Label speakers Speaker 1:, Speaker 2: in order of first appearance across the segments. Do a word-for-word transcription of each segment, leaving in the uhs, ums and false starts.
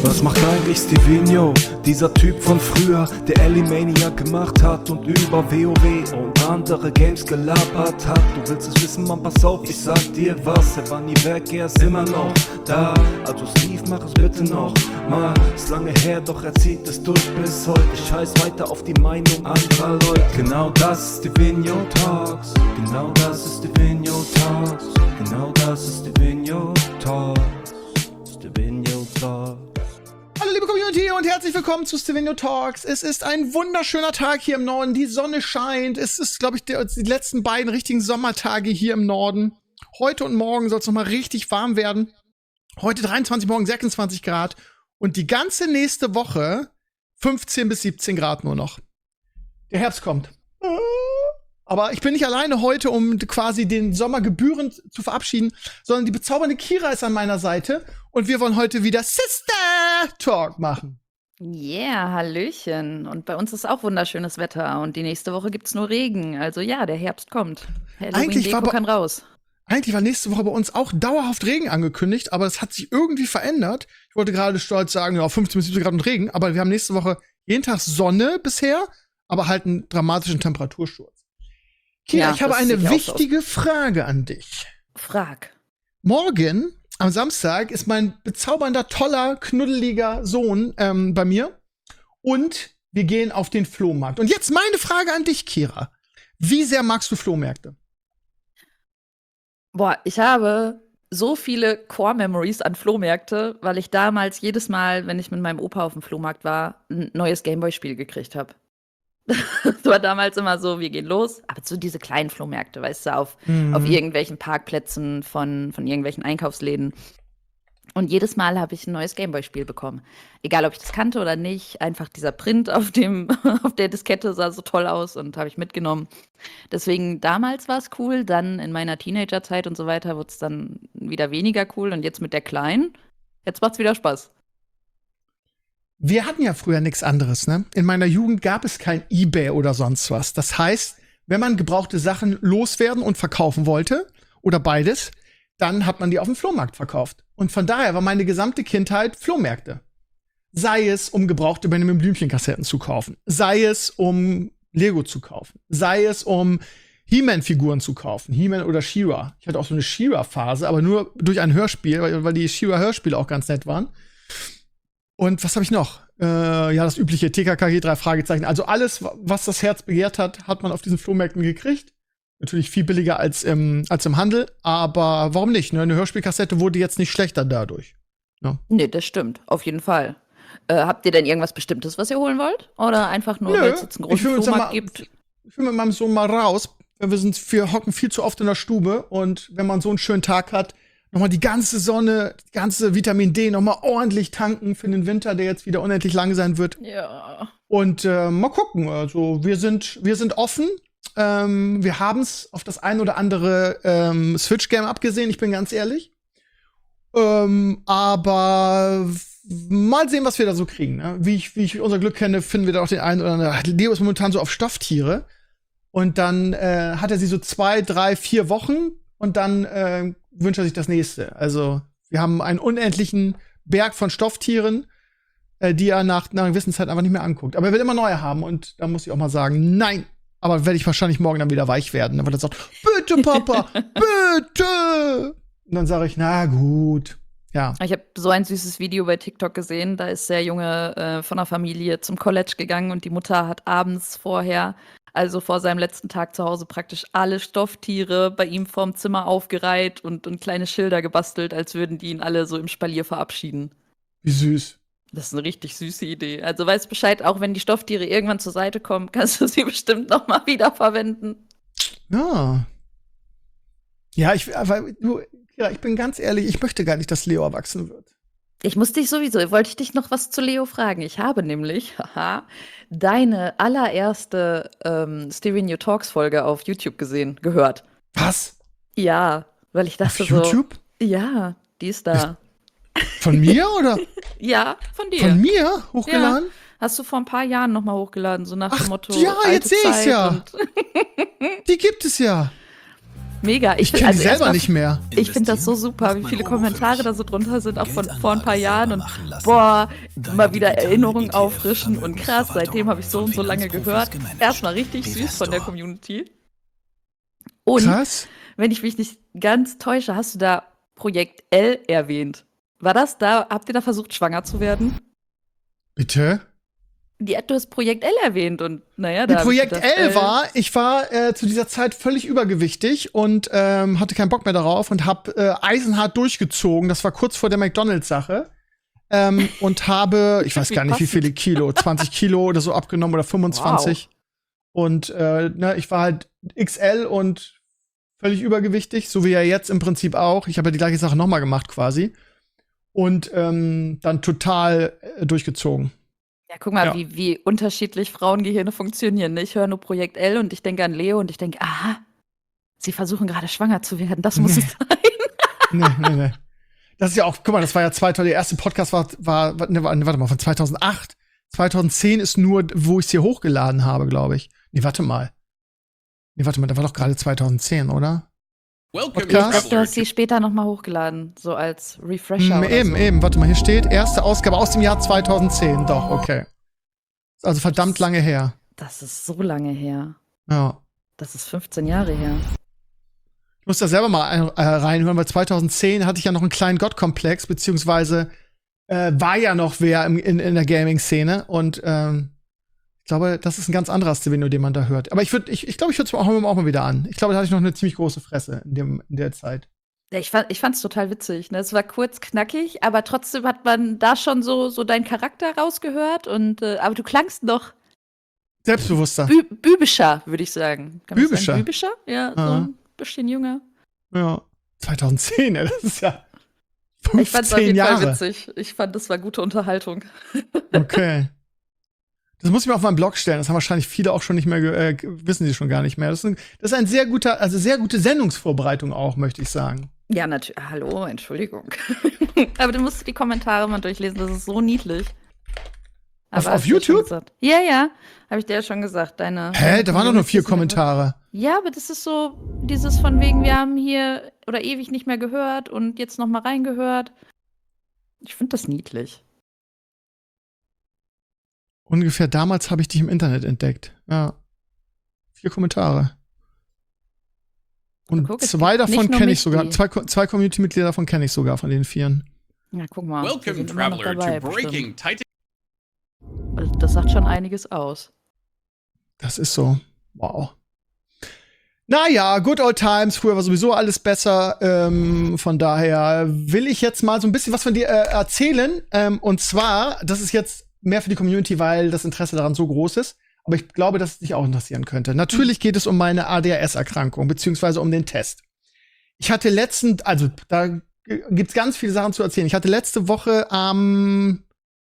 Speaker 1: Was macht eigentlich Stevino, dieser Typ von früher, der Elimaniac gemacht hat und über WoW und andere Games gelabert hat? Du willst es wissen, Mann, pass auf, ich sag dir was, er war nie weg, er ist immer noch da. Also Steve, mach es bitte noch mal, ist lange her, doch er zieht es durch bis heute. Ich scheiß weiter auf die Meinung anderer Leute. Genau das ist Stevino Talks, genau das ist Stevino Talks, genau das ist Stevino Talks, Stevino Talks.
Speaker 2: Hallo liebe Community und herzlich willkommen zu Stevino Talks. Es ist ein wunderschöner Tag hier im Norden, die Sonne scheint. Es ist, glaube ich, der, die letzten beiden richtigen Sommertage hier im Norden. Heute und morgen soll es noch mal richtig warm werden. Heute dreiundzwanzig, morgen sechsundzwanzig Grad und die ganze nächste Woche fünfzehn bis siebzehn Grad nur noch. Der Herbst kommt. Aber ich bin nicht alleine heute, um quasi den Sommer gebührend zu verabschieden, sondern die bezaubernde Kira ist an meiner Seite und wir wollen heute wieder Sister Talk machen.
Speaker 3: Yeah, Hallöchen. Und bei uns ist auch wunderschönes Wetter und die nächste Woche gibt's nur Regen. Also ja, der Herbst kommt.
Speaker 2: Eigentlich war
Speaker 3: Halloween-Deko
Speaker 2: bei-
Speaker 3: kann raus.
Speaker 2: Eigentlich war nächste Woche bei uns auch dauerhaft Regen angekündigt, aber es hat sich irgendwie verändert. Ich wollte gerade stolz sagen, ja, fünfzehn bis siebzehn Grad und Regen, aber wir haben nächste Woche jeden Tag Sonne bisher, aber halt einen dramatischen Temperatursturz. Kira,
Speaker 3: Ja,
Speaker 2: ich habe
Speaker 3: das
Speaker 2: eine
Speaker 3: sieht ja auch so aus.
Speaker 2: wichtige Frage an dich.
Speaker 3: Frag.
Speaker 2: Morgen, am Samstag, ist mein bezaubernder, toller, knuddeliger Sohn ähm, bei mir. Und wir gehen auf den Flohmarkt. Und jetzt meine Frage an dich, Kira. Wie sehr magst du Flohmärkte?
Speaker 3: Boah, ich habe so viele Core-Memories an Flohmärkte, weil ich damals jedes Mal, wenn ich mit meinem Opa auf dem Flohmarkt war, ein neues Gameboy-Spiel gekriegt habe. Das war damals immer so, wir gehen los, aber so diese kleinen Flohmärkte, weißt du, auf,
Speaker 2: Mhm.
Speaker 3: auf irgendwelchen Parkplätzen von, von irgendwelchen Einkaufsläden. Und jedes Mal habe ich ein neues Gameboy-Spiel bekommen. Egal, ob ich das kannte oder nicht, einfach dieser Print auf dem, auf der Diskette sah so toll aus und habe ich mitgenommen. Deswegen, damals war es cool, dann in meiner Teenagerzeit und so weiter wurde es dann wieder weniger cool und jetzt mit der Kleinen, jetzt macht's wieder Spaß.
Speaker 2: Wir hatten ja früher nichts anderes, ne? In meiner Jugend gab es kein eBay oder sonst was. Das heißt, wenn man gebrauchte Sachen loswerden und verkaufen wollte, oder beides, dann hat man die auf dem Flohmarkt verkauft. Und von daher war meine gesamte Kindheit Flohmärkte. Sei es, um gebrauchte Benjamin Blümchen-Kassetten zu kaufen. Sei es, um Lego zu kaufen. Sei es, um He-Man-Figuren zu kaufen. He-Man oder She-Ra. Ich hatte auch so eine She-Ra-Phase, aber nur durch ein Hörspiel, weil, weil die She-Ra-Hörspiele auch ganz nett waren. Und was habe ich noch? Äh, ja, das übliche T K K G, drei Fragezeichen. Also alles, wa- was das Herz begehrt hat, hat man auf diesen Flohmärkten gekriegt. Natürlich viel billiger als im, als im Handel, aber warum nicht? Ne? Eine Hörspielkassette wurde jetzt nicht schlechter dadurch.
Speaker 3: Nee, das stimmt, auf jeden Fall. Äh, habt ihr denn irgendwas Bestimmtes, was ihr holen wollt? Oder einfach nur, weil es jetzt einen
Speaker 2: ich will
Speaker 3: großen
Speaker 2: uns ja
Speaker 3: Flohmarkt
Speaker 2: mal,
Speaker 3: gibt?
Speaker 2: ich will mit meinem Sohn mal raus. Wir sind, wir hocken viel zu oft in der Stube und wenn man so einen schönen Tag hat, nochmal die ganze Sonne, die ganze Vitamin D nochmal ordentlich tanken für den Winter, der jetzt wieder unendlich lang sein wird.
Speaker 3: Ja.
Speaker 2: Und äh, mal gucken. Also wir sind, wir sind offen. Ähm, wir haben es auf das ein oder andere ähm, Switch-Game abgesehen, ich bin ganz ehrlich. Ähm, aber mal sehen, was wir da so kriegen. Ne? Wie, ich, wie ich unser Glück kenne, finden wir da auch den einen oder anderen. Leo ist momentan so auf Stofftiere. Und dann äh, hat er sie so zwei, drei, vier Wochen und dann äh, wünscht er sich das nächste. Also wir haben einen unendlichen Berg von Stofftieren, äh, die er nach, nach einer gewissen Zeit einfach nicht mehr anguckt. Aber er will immer neue haben und da muss ich auch mal sagen, nein. Aber werde ich wahrscheinlich morgen dann wieder weich werden, ne? Weil er sagt, bitte, Papa, bitte. Und dann sage ich, na gut. Ja.
Speaker 3: Ich habe so ein süßes Video bei TikTok gesehen. Da ist der Junge äh, von der Familie zum College gegangen und die Mutter hat abends vorher, also vor seinem letzten Tag zu Hause, praktisch alle Stofftiere bei ihm vorm Zimmer aufgereiht und, und kleine Schilder gebastelt, als würden die ihn alle so im Spalier verabschieden.
Speaker 2: Wie süß.
Speaker 3: Das ist eine richtig süße Idee. Also weißt Bescheid, auch wenn die Stofftiere irgendwann zur Seite kommen, kannst du sie bestimmt noch mal wiederverwenden.
Speaker 2: Ja. Ja, ich, aber du, ja, ich bin ganz ehrlich, ich möchte gar nicht, dass Leo erwachsen wird.
Speaker 3: Ich muss dich sowieso, wollte ich dich noch was zu Leo fragen. Ich habe nämlich, haha, deine allererste ähm, Stevino Talks Folge auf YouTube gesehen, gehört.
Speaker 2: Was?
Speaker 3: Ja, weil ich
Speaker 2: Auf
Speaker 3: dachte so,
Speaker 2: YouTube?
Speaker 3: ja, die ist da.
Speaker 2: Von mir oder?
Speaker 3: Ja, von dir.
Speaker 2: Von mir hochgeladen?
Speaker 3: Hast du vor ein paar Jahren noch mal hochgeladen, so nach
Speaker 2: Ach,
Speaker 3: dem Motto
Speaker 2: ja,
Speaker 3: alte
Speaker 2: jetzt seh ich's
Speaker 3: Zeit
Speaker 2: ja.
Speaker 3: und-
Speaker 2: Die gibt es ja.
Speaker 3: Mega.
Speaker 2: Ich
Speaker 3: find-
Speaker 2: kenne die
Speaker 3: also
Speaker 2: selber
Speaker 3: erstmal-
Speaker 2: nicht mehr.
Speaker 3: Ich finde das so super, wie viele Kommentare da so drunter sind, auch von vor ein paar Jahren. Und boah, mal wieder Erinnerungen auffrischen und krass, seitdem habe ich so und so lange gehört. Erstmal richtig süß von der Community. Und
Speaker 2: Krass.
Speaker 3: wenn ich mich nicht ganz täusche, hast du da Projekt L erwähnt. War das da, habt ihr da versucht, schwanger zu werden?
Speaker 2: Bitte?
Speaker 3: Die, du hast Projekt L erwähnt und naja,
Speaker 2: Die
Speaker 3: da hab ich
Speaker 2: Projekt
Speaker 3: gedacht,
Speaker 2: L
Speaker 3: äh,
Speaker 2: war, ich war äh, zu dieser Zeit völlig übergewichtig und ähm, hatte keinen Bock mehr darauf und habe äh, eisenhart durchgezogen. Das war kurz vor der McDonalds-Sache. Ähm, und habe, ich weiß
Speaker 3: Wie
Speaker 2: gar nicht, wie
Speaker 3: passend.
Speaker 2: viele Kilo, zwanzig Kilo oder so abgenommen oder fünfundzwanzig. Und äh, ne, ich war halt X L und völlig übergewichtig, so wie ja jetzt im Prinzip auch. Ich habe ja die gleiche Sache nochmal gemacht quasi. Und ähm, dann total äh, durchgezogen.
Speaker 3: Ja, guck mal,
Speaker 2: Ja.
Speaker 3: wie, wie unterschiedlich Frauengehirne funktionieren. Ne? Ich höre nur Projekt L und ich denke an Leo und ich denke, aha, sie versuchen gerade schwanger zu werden. Das muss
Speaker 2: Nee.
Speaker 3: es sein.
Speaker 2: Nee, nee, nee. Das ist ja auch, guck mal, das war ja zweitausend, der erste Podcast war, war, war ne, warte mal, von zweitausendacht. zweitausendzehn ist nur, wo ich es hier hochgeladen habe, glaube ich. Nee, warte mal. Nee, warte mal, da war doch gerade zweitausendzehn, oder?
Speaker 4: Welcome,
Speaker 2: Podcast?
Speaker 3: Ich glaube, du
Speaker 4: traveler,
Speaker 3: hast sie
Speaker 4: to
Speaker 3: später noch mal hochgeladen, so als Refresher
Speaker 2: Mm,
Speaker 3: oder
Speaker 2: eben,
Speaker 3: so.
Speaker 2: eben, warte mal, hier steht, erste Ausgabe aus dem Jahr zweitausendzehn. Doch, okay. Ist also verdammt lange her.
Speaker 3: Das ist so lange her.
Speaker 2: Ja.
Speaker 3: Das ist fünfzehn Jahre her.
Speaker 2: Ich muss da selber mal ein, äh, reinhören, weil zweitausendzehn hatte ich ja noch einen kleinen Gottkomplex, beziehungsweise äh, war ja noch wer im, in, in der Gaming-Szene. Und ähm, ich glaube, das ist ein ganz anderer Stevenio, den man da hört. Aber ich würde, ich, ich glaube, ich höre es mir auch, auch mal wieder an. Ich glaube, da hatte ich noch eine ziemlich große Fresse in, dem, in der Zeit.
Speaker 3: Ja, ich fand, ich fand's total witzig. Ne? Es war kurz knackig, aber trotzdem hat man da schon so, so deinen Charakter rausgehört. Und, äh, aber du klangst noch
Speaker 2: Selbstbewusster.
Speaker 3: bü bübischer, würde ich sagen. Kann man
Speaker 2: Bübischer?
Speaker 3: sagen? Bübischer? Ja, so
Speaker 2: Aha.
Speaker 3: ein bisschen jünger.
Speaker 2: Ja. zweitausendzehn, ey, das ist ja
Speaker 3: Ich fand's auf
Speaker 2: fünfzehn
Speaker 3: jeden Fall
Speaker 2: Jahre.
Speaker 3: witzig. Ich fand, das war gute Unterhaltung.
Speaker 2: Okay. Das muss ich mir auf meinen Blog stellen. Das haben wahrscheinlich viele auch schon nicht mehr, ge- äh, wissen sie schon gar nicht mehr. Das ist, ein, das ist ein sehr guter, also sehr gute Sendungsvorbereitung auch, möchte ich sagen.
Speaker 3: Ja, natürlich. Hallo, Entschuldigung. Aber du musst die Kommentare mal durchlesen, das ist so niedlich.
Speaker 2: Auf-
Speaker 3: Aber
Speaker 2: auf
Speaker 3: hab ich dir schon
Speaker 2: YouTube?
Speaker 3: gesagt. Ja, ja. Habe ich dir ja schon gesagt. Deine,
Speaker 2: Hä?
Speaker 3: deine
Speaker 2: Da waren doch nur
Speaker 3: Community
Speaker 2: vier
Speaker 3: sind einfach-
Speaker 2: Kommentare.
Speaker 3: Ja, aber das ist so dieses von wegen, wir haben hier oder ewig nicht mehr gehört und jetzt noch mal reingehört. Ich finde das niedlich.
Speaker 2: Ungefähr damals habe ich dich im Internet entdeckt. Ja. Vier Kommentare. Und
Speaker 3: Guck, es
Speaker 2: zwei
Speaker 3: gibt
Speaker 2: davon
Speaker 3: nicht nur
Speaker 2: kenne
Speaker 3: mich,
Speaker 2: ich sogar.
Speaker 3: die-
Speaker 2: Zwei, Co- zwei Community-Mitglieder davon kenne ich sogar, von den vieren.
Speaker 3: Ja, guck mal. wir
Speaker 4: welcome,
Speaker 3: sind immer noch
Speaker 4: traveler,
Speaker 3: dabei,
Speaker 4: to Breaking Titan.
Speaker 3: bestimmt. Also das sagt schon einiges aus.
Speaker 2: Das ist so. Wow. Naja, good old times. Früher war sowieso alles besser. Ähm, von daher will ich jetzt mal so ein bisschen was von dir äh, erzählen. Ähm, und zwar, das ist jetzt mehr für die Community, weil das Interesse daran so groß ist. Aber ich glaube, dass es dich auch interessieren könnte. Natürlich geht es um meine A D H S-Erkrankung, beziehungsweise um den Test. Ich hatte letzten, also da g- gibt's ganz viele Sachen zu erzählen. Ich hatte letzte Woche am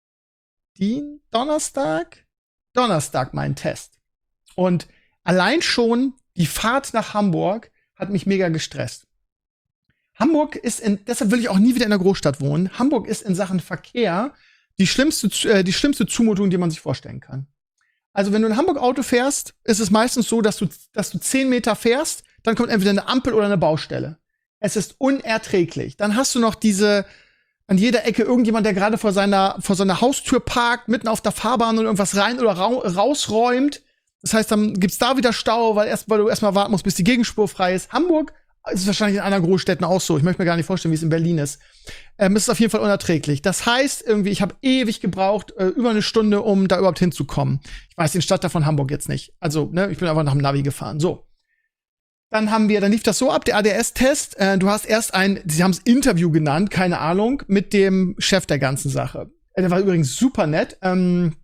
Speaker 2: Dien Donnerstag? Donnerstag meinen Test. Und allein schon die Fahrt nach Hamburg hat mich mega gestresst. Hamburg ist in, deshalb will ich auch nie wieder in der Großstadt wohnen. Hamburg ist in Sachen Verkehr die schlimmste, äh, die schlimmste Zumutung, die man sich vorstellen kann. Also wenn du in Hamburg Auto fährst, ist es meistens so, dass du, dass du zehn Meter fährst, dann kommt entweder eine Ampel oder eine Baustelle. Es ist unerträglich. Dann hast du noch diese, an jeder Ecke irgendjemand, der gerade vor seiner, vor seiner Haustür parkt, mitten auf der Fahrbahn und irgendwas rein oder rau rausräumt. Das heißt, dann gibt's da wieder Stau, weil, erst, weil du erstmal warten musst, bis die Gegenspur frei ist. Hamburg ist wahrscheinlich in anderen Großstädten auch so. Ich möchte mir gar nicht vorstellen, wie es in Berlin ist. Ähm, es ist auf jeden Fall unerträglich. Das heißt, irgendwie, ich habe ewig gebraucht, äh, über eine Stunde, um da überhaupt hinzukommen. Ich weiß den Stadtteil von Hamburg jetzt nicht. Also, ne, ich bin einfach nach dem Navi gefahren. So. Dann haben wir, dann lief das so ab, der A D S-Test. Äh, du hast erst ein, sie haben es Interview genannt, keine Ahnung, mit dem Chef der ganzen Sache. Äh, der war übrigens super nett. Ähm,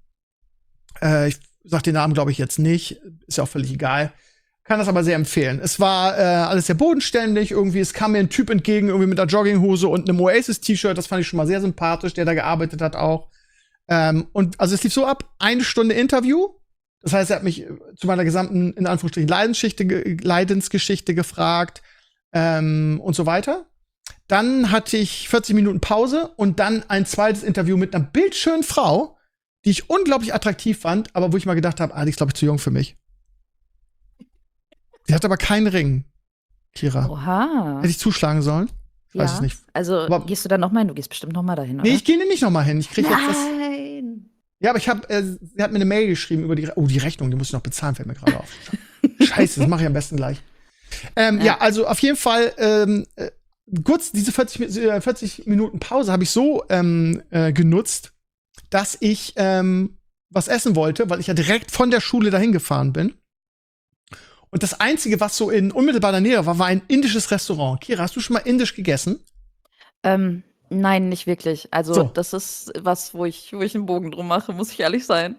Speaker 2: äh, ich sag den Namen, glaube ich, jetzt nicht. Ist ja auch völlig egal. Kann das aber sehr empfehlen. Es war äh, alles sehr bodenständig. Irgendwie, es kam mir ein Typ entgegen, irgendwie mit einer Jogginghose und einem Oasis-T-Shirt. Das fand ich schon mal sehr sympathisch, der da gearbeitet hat auch. Ähm, und also es lief so ab, eine Stunde Interview. Das heißt, er hat mich zu meiner gesamten, in Anführungsstrichen, Leidensgeschichte, Leidensgeschichte gefragt ähm, und so weiter. Dann hatte ich vierzig Minuten Pause und dann ein zweites Interview mit einer bildschönen Frau, die ich unglaublich attraktiv fand, aber wo ich mal gedacht habe, ah, die ist, glaube ich, zu jung für mich. Sie hat aber keinen Ring. Kira.
Speaker 3: Oha.
Speaker 2: Hätte ich zuschlagen sollen? Ich weiß
Speaker 3: Ja.
Speaker 2: es nicht.
Speaker 3: Also
Speaker 2: Aber-
Speaker 3: gehst du dann nochmal hin? Du gehst bestimmt nochmal dahin, oder?
Speaker 2: Nee, ich gehe nicht nochmal hin. Ich krieg jetzt das.
Speaker 3: Nein.
Speaker 2: Ja, aber ich habe, äh, sie hat mir eine Mail geschrieben über die, Re oh, die Rechnung, die muss ich noch bezahlen, fällt mir gerade auf. Scheiße, das mache ich am besten gleich. Ähm, ja.
Speaker 3: Ja.
Speaker 2: ja, also auf jeden Fall, ähm, äh, kurz diese vierzig, Mi- äh, vierzig Minuten Pause habe ich so ähm, äh, genutzt, dass ich ähm, was essen wollte, weil ich ja direkt von der Schule dahin gefahren bin. Und das Einzige, was so in unmittelbarer Nähe war, war ein indisches Restaurant. Kira, hast du schon mal indisch gegessen?
Speaker 3: Ähm, nein, nicht wirklich. Also
Speaker 2: So.
Speaker 3: das ist was, wo ich, wo ich einen Bogen drum mache, muss ich ehrlich sein.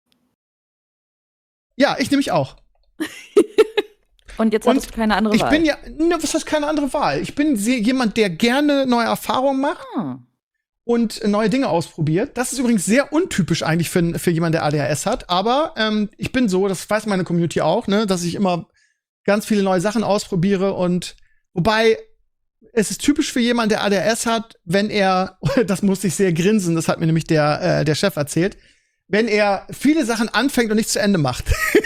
Speaker 2: Ja, ich nämlich auch.
Speaker 3: Und jetzt
Speaker 2: Und
Speaker 3: hattest du keine andere
Speaker 2: Ich
Speaker 3: Wahl.
Speaker 2: bin ja, ne, was heißt keine andere Wahl? Ich bin sehr, jemand, der gerne neue Erfahrungen macht
Speaker 3: Ah.
Speaker 2: und neue Dinge ausprobiert. Das ist übrigens sehr untypisch eigentlich für, für jemanden, der A D H S hat. Aber ähm, ich bin so, das weiß meine Community auch, ne, dass ich immer ganz viele neue Sachen ausprobiere. Und wobei es ist typisch für jemanden, der A D H S hat, wenn er, das musste ich sehr grinsen, das hat mir nämlich der, äh, der Chef erzählt, wenn er viele Sachen anfängt und nicht zu Ende macht.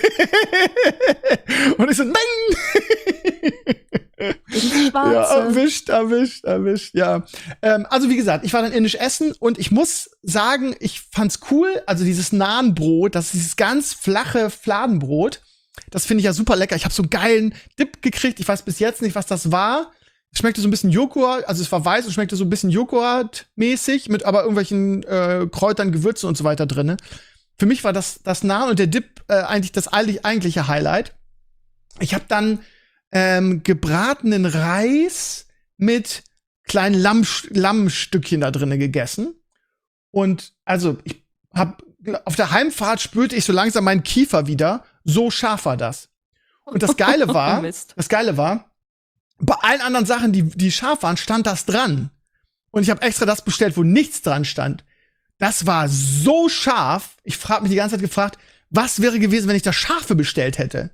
Speaker 2: Und ich so, nein!
Speaker 3: Ins
Speaker 2: Ja,
Speaker 3: Schwarze.
Speaker 2: erwischt, erwischt, erwischt, ja. Ähm, also wie gesagt, ich war dann indisch essen und ich muss sagen, ich fand's cool. Also dieses Nahenbrot, das ist dieses ganz flache Fladenbrot, das finde ich ja super lecker. Ich habe so einen geilen Dip gekriegt. Ich weiß bis jetzt nicht, was das war. Es schmeckte so ein bisschen Joghurt, also es war weiß und schmeckte so ein bisschen Joghurt-mäßig, mit aber irgendwelchen äh, Kräutern, Gewürzen und so weiter drinne. Für mich war das, das Naan und der Dip äh, eigentlich das eigentlich, eigentliche Highlight. Ich habe dann ähm, gebratenen Reis mit kleinen Lamm, Lammstückchen da drinnen gegessen. Und also ich habe auf der Heimfahrt spürte ich so langsam meinen Kiefer wieder. So scharf war das. Und das Geile war,
Speaker 3: Mist.
Speaker 2: das Geile war, bei allen anderen Sachen, die, die scharf waren, stand das dran. Und ich habe extra das bestellt, wo nichts dran stand. Das war so scharf. Ich frage mich die ganze Zeit gefragt, was wäre gewesen, wenn ich das Scharfe bestellt hätte?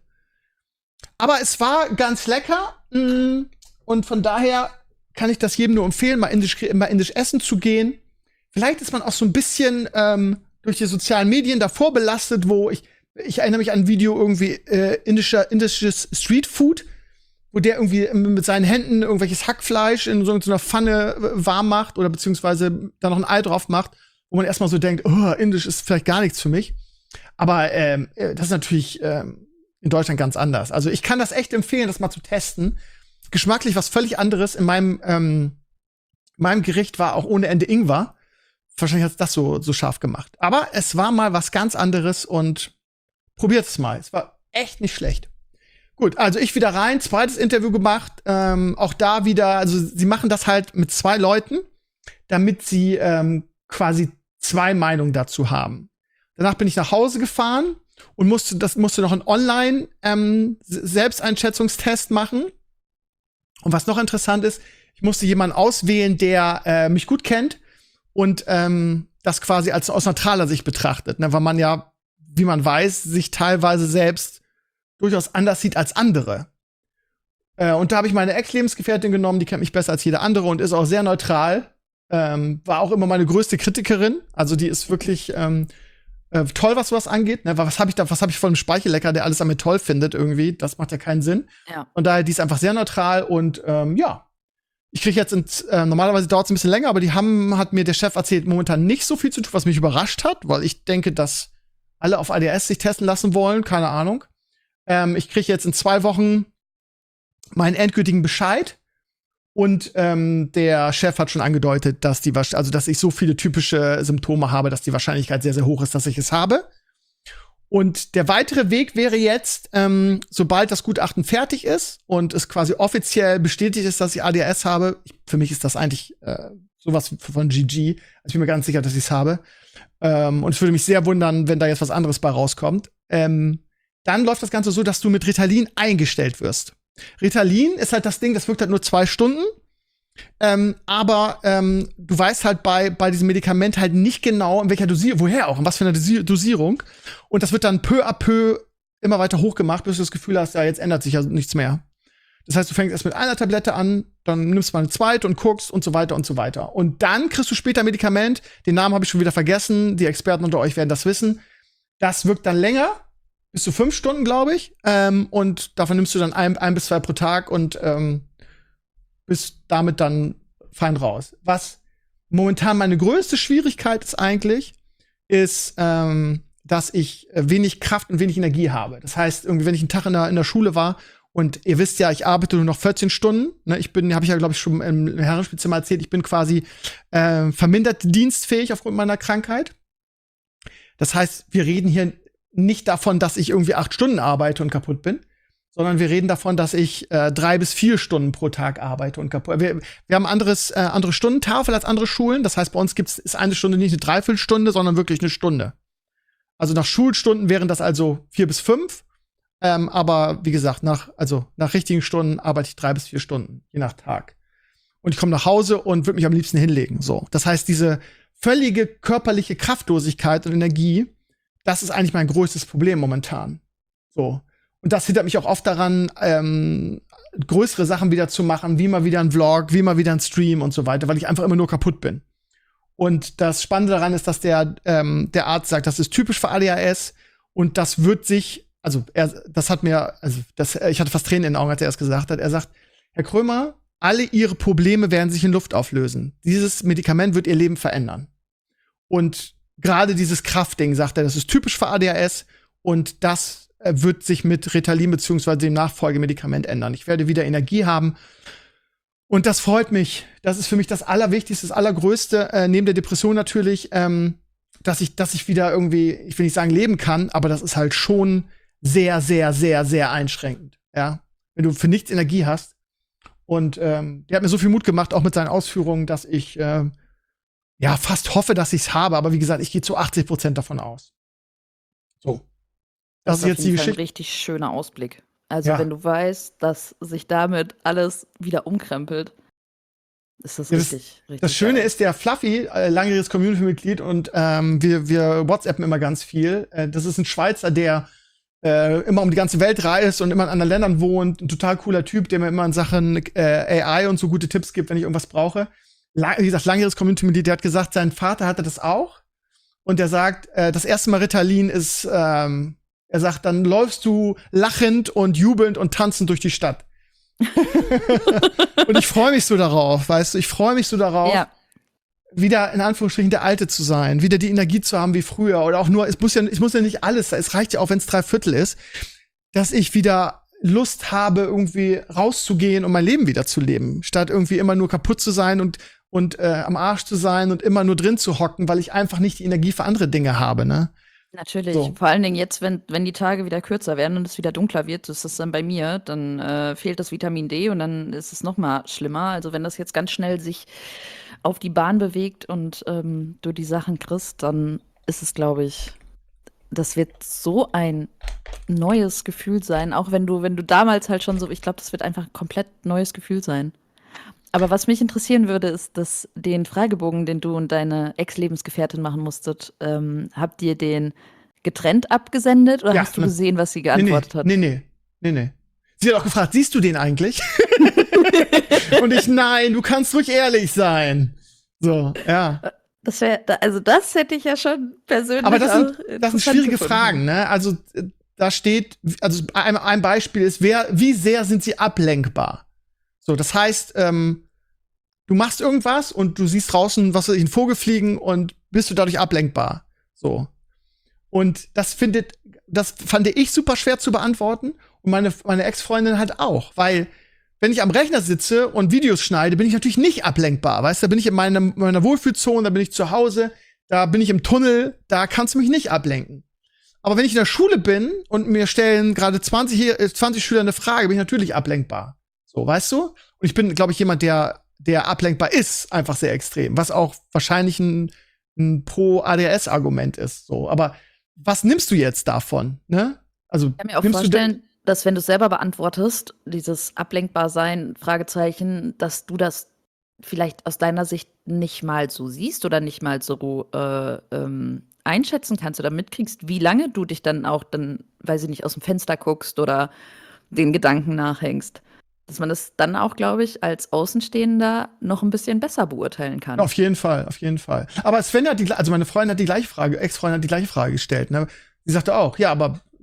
Speaker 2: Aber es war ganz lecker. mh, Und von daher kann ich das jedem nur empfehlen, mal indisch, mal indisch essen zu gehen. Vielleicht ist man auch so ein bisschen ähm, durch die sozialen Medien davor belastet, wo ich, ich erinnere mich an ein Video irgendwie äh, indischer, indisches Streetfood, wo der irgendwie mit seinen Händen irgendwelches Hackfleisch in so einer Pfanne äh, warm macht oder beziehungsweise da noch ein Ei drauf macht, wo man erstmal so denkt, oh, Indisch ist vielleicht gar nichts für mich. Aber ähm, äh, das ist natürlich ähm, in Deutschland ganz anders. Also ich kann das echt empfehlen, das mal zu testen. Geschmacklich was völlig anderes. In meinem, ähm, meinem Gericht war auch ohne Ende Ingwer. Wahrscheinlich hat es das so, so scharf gemacht. Aber es war mal was ganz anderes und probiert es mal. Es war echt nicht schlecht. Gut, also ich wieder rein, zweites Interview gemacht. Ähm, auch da wieder, also sie machen das halt mit zwei Leuten, damit sie ähm, quasi zwei Meinungen dazu haben. Danach bin ich nach Hause gefahren und musste, das musste noch einen Online ähm, Selbsteinschätzungstest machen. Und was noch interessant ist, ich musste jemanden auswählen, der äh, mich gut kennt und ähm, das quasi als aus neutraler Sicht betrachtet, ne? Weil man ja, wie man weiß, sich teilweise selbst durchaus anders sieht als andere. Äh, und da habe ich meine Ex-Lebensgefährtin genommen, die kennt mich besser als jede andere und ist auch sehr neutral. Ähm, war auch immer meine größte Kritikerin. Also die ist wirklich ähm, äh, toll, was sowas angeht. Ne? Was habe ich da, was habe ich von einem Speichellecker, der alles an mir toll findet irgendwie? Das macht ja keinen Sinn.
Speaker 3: Ja.
Speaker 2: Und daher, die ist einfach sehr neutral und ähm, ja. Ich kriege jetzt, in, äh, normalerweise dauert es ein bisschen länger, aber die haben, hat mir der Chef erzählt, momentan nicht so viel zu tun, was mich überrascht hat, weil ich denke, dass alle auf A D S sich testen lassen wollen, keine Ahnung. Ähm, ich kriege jetzt in zwei Wochen meinen endgültigen Bescheid. Und ähm, der Chef hat schon angedeutet, dass die, also dass ich so viele typische Symptome habe, dass die Wahrscheinlichkeit sehr, sehr hoch ist, dass ich es habe. Und der weitere Weg wäre jetzt, ähm, sobald das Gutachten fertig ist und es quasi offiziell bestätigt ist, dass ich A D H S habe. Ich, für mich ist das eigentlich äh, sowas von G G. Also ich bin mir ganz sicher, dass ich es habe. Ähm, und es würde mich sehr wundern, wenn da jetzt was anderes bei rauskommt. Ähm, dann läuft das Ganze so, dass du mit Ritalin eingestellt wirst. Ritalin ist halt das Ding, das wirkt halt nur zwei Stunden. Ähm, aber ähm, du weißt halt bei, bei diesem Medikament halt nicht genau, in welcher Dosierung, woher auch, in was für einer Dosi- Dosierung. Und das wird dann peu à peu immer weiter hochgemacht, bis du das Gefühl hast, ja, jetzt ändert sich ja nichts mehr. Das heißt, du fängst erst mit einer Tablette an, dann nimmst du mal eine zweite und guckst und so weiter und so weiter. Und dann kriegst du später ein Medikament, den Namen habe ich schon wieder vergessen, die Experten unter euch werden das wissen. Das wirkt dann länger bis zu fünf Stunden, glaube ich. Ähm, und davon nimmst du dann ein, ein bis zwei pro Tag und ähm, bist damit dann fein raus. Was momentan meine größte Schwierigkeit ist eigentlich, ist, ähm, dass ich wenig Kraft und wenig Energie habe. Das heißt, irgendwie, wenn ich einen Tag in der, in der Schule war und ihr wisst ja, ich arbeite nur noch vierzehn Stunden. Ne? Ich bin, habe ich ja, glaube ich, schon im Herrenspielzimmer erzählt, ich bin quasi äh, vermindert dienstfähig aufgrund meiner Krankheit. Das heißt, wir reden hier nicht davon, dass ich irgendwie acht Stunden arbeite und kaputt bin, sondern wir reden davon, dass ich äh, drei bis vier Stunden pro Tag arbeite und kaputt. Wir, wir haben anderes, äh, andere Stundentafel als andere Schulen. Das heißt, bei uns gibt's ist eine Stunde nicht eine Dreiviertelstunde, sondern wirklich eine Stunde. Also nach Schulstunden wären das also vier bis fünf. Ähm, aber wie gesagt, nach, also nach richtigen Stunden arbeite ich drei bis vier Stunden, je nach Tag. Und ich komme nach Hause und würde mich am liebsten hinlegen. So. Das heißt, diese völlige körperliche Kraftlosigkeit und Energie, das ist eigentlich mein größtes Problem momentan. So. Und das hindert mich auch oft daran, ähm, größere Sachen wieder zu machen, wie mal wieder ein Vlog, wie mal wieder ein Stream und so weiter, weil ich einfach immer nur kaputt bin. Und das Spannende daran ist, dass der, ähm, der Arzt sagt, das ist typisch für A D H S und das wird sich, also er, das hat mir, also das, ich hatte fast Tränen in den Augen, als er es gesagt hat. Er sagt, Herr Krömer, alle Ihre Probleme werden sich in Luft auflösen. Dieses Medikament wird Ihr Leben verändern. Und gerade dieses Kraftding, sagt er, das ist typisch für A D H S und das wird sich mit Ritalin beziehungsweise dem Nachfolgemedikament ändern. Ich werde wieder Energie haben. Und das freut mich. Das ist für mich das Allerwichtigste, das Allergrößte, äh, neben der Depression natürlich, ähm, dass ich, dass ich wieder irgendwie, ich will nicht sagen leben kann, aber das ist halt schon sehr, sehr, sehr, sehr einschränkend. Ja, wenn du für nichts Energie hast. Und ähm, der hat mir so viel Mut gemacht, auch mit seinen Ausführungen, dass ich äh, ja fast hoffe, dass ich es habe. Aber wie gesagt, ich gehe zu achtzig Prozent davon aus. So. Das,
Speaker 3: Das
Speaker 2: ist jetzt
Speaker 3: ist
Speaker 2: die
Speaker 3: auf jeden Fall ein
Speaker 2: Geschichte.
Speaker 3: richtig schöner Ausblick. Also,
Speaker 2: Ja.
Speaker 3: wenn du weißt, dass sich damit alles wieder umkrempelt, ist das
Speaker 2: Ja, das-
Speaker 3: richtig, richtig.
Speaker 2: Das Schöne
Speaker 3: geil.
Speaker 2: ist, der Fluffy, äh, langjähriges Community-Mitglied und ähm, wir, wir WhatsAppen immer ganz viel. Äh, das ist ein Schweizer, der äh, immer um die ganze Welt reist und immer in anderen Ländern wohnt. Ein total cooler Typ, der mir immer in Sachen äh, A I und so gute Tipps gibt, wenn ich irgendwas brauche. La wie gesagt, langjähriges Community-Mitglied, der hat gesagt, sein Vater hatte das auch. Und der sagt, äh, das erste Mal Ritalin ist, ähm, er sagt, dann läufst du lachend und jubelnd und tanzend durch die Stadt. Und ich freue mich so darauf, weißt du, ich freue mich so darauf,
Speaker 3: Ja,
Speaker 2: wieder in Anführungsstrichen der Alte zu sein, wieder die Energie zu haben wie früher oder auch nur, es muss ja, es muss ja nicht alles sein, es reicht ja auch, wenn es drei Viertel ist, dass ich wieder Lust habe, irgendwie rauszugehen und mein Leben wieder zu leben, statt irgendwie immer nur kaputt zu sein und und äh, am Arsch zu sein und immer nur drin zu hocken, weil ich einfach nicht die Energie für andere Dinge habe, ne?
Speaker 3: natürlich.
Speaker 2: So.
Speaker 3: Vor allen Dingen jetzt, wenn, wenn die Tage wieder kürzer werden und es wieder dunkler wird, so ist das dann bei mir, dann äh, fehlt das Vitamin D und dann ist es noch mal schlimmer. Also wenn das jetzt ganz schnell sich auf die Bahn bewegt und ähm, du die Sachen kriegst, dann ist es, glaube ich, das wird so ein neues Gefühl sein, auch wenn du, wenn du damals halt schon so, ich glaube, das wird einfach ein komplett neues Gefühl sein. Aber was mich interessieren würde, ist, dass den Fragebogen, den du und deine Ex-Lebensgefährtin machen musstet, ähm, habt ihr den getrennt abgesendet oder
Speaker 2: Ja,
Speaker 3: hast du
Speaker 2: ne-
Speaker 3: gesehen, was sie
Speaker 2: Nee,
Speaker 3: geantwortet
Speaker 2: nee,
Speaker 3: hat?
Speaker 2: nee, nee, nee, nee. Sie hat auch gefragt, siehst du den eigentlich? Und ich, nein, du kannst ruhig ehrlich sein. So, ja.
Speaker 3: Das wär, da- also das hätte ich ja schon persönlich
Speaker 2: Aber das
Speaker 3: auch
Speaker 2: sind, das sind
Speaker 3: interessant
Speaker 2: schwierige
Speaker 3: gefunden.
Speaker 2: Fragen, ne? Also, äh, da steht, also ein, ein Beispiel ist, wer, wie sehr sind sie ablenkbar? So, das heißt, ähm, du machst irgendwas und du siehst draußen, was weiß ich, ein Vogel fliegen und bist du dadurch ablenkbar. So. Und das findet, das fand ich super schwer zu beantworten und meine, meine Ex-Freundin halt auch, weil wenn ich am Rechner sitze und Videos schneide, bin ich natürlich nicht ablenkbar, weißt du, da bin ich in meiner, meiner Wohlfühlzone, da bin ich zu Hause, da bin ich im Tunnel, da kannst du mich nicht ablenken. Aber wenn ich in der Schule bin und mir stellen gerade zwanzig, äh, zwanzig Schüler eine Frage, bin ich natürlich ablenkbar. So, weißt du? Und ich bin, glaube ich, jemand, der, der ablenkbar ist, einfach sehr extrem, was auch wahrscheinlich ein, ein Pro-A D H S-Argument ist. So, aber was nimmst du jetzt davon? Ne? Also,
Speaker 3: Ich kann mir auch
Speaker 2: nimmst du denn-
Speaker 3: vorstellen, dass wenn du es selber beantwortest, dieses Ablenkbarsein, Fragezeichen, dass du das vielleicht aus deiner Sicht nicht mal so siehst oder nicht mal so äh, ähm, einschätzen kannst oder mitkriegst, wie lange du dich dann auch dann, weiß ich nicht, aus dem Fenster guckst oder den Gedanken nachhängst. Dass man das dann auch, glaube ich, als Außenstehender noch ein bisschen besser beurteilen kann.
Speaker 2: Auf jeden Fall, auf jeden Fall. Aber Sven hat die, also meine Freundin hat die gleiche Frage, Ex-Freundin hat die gleiche Frage gestellt. Ne? Sie sagte auch, ja, aber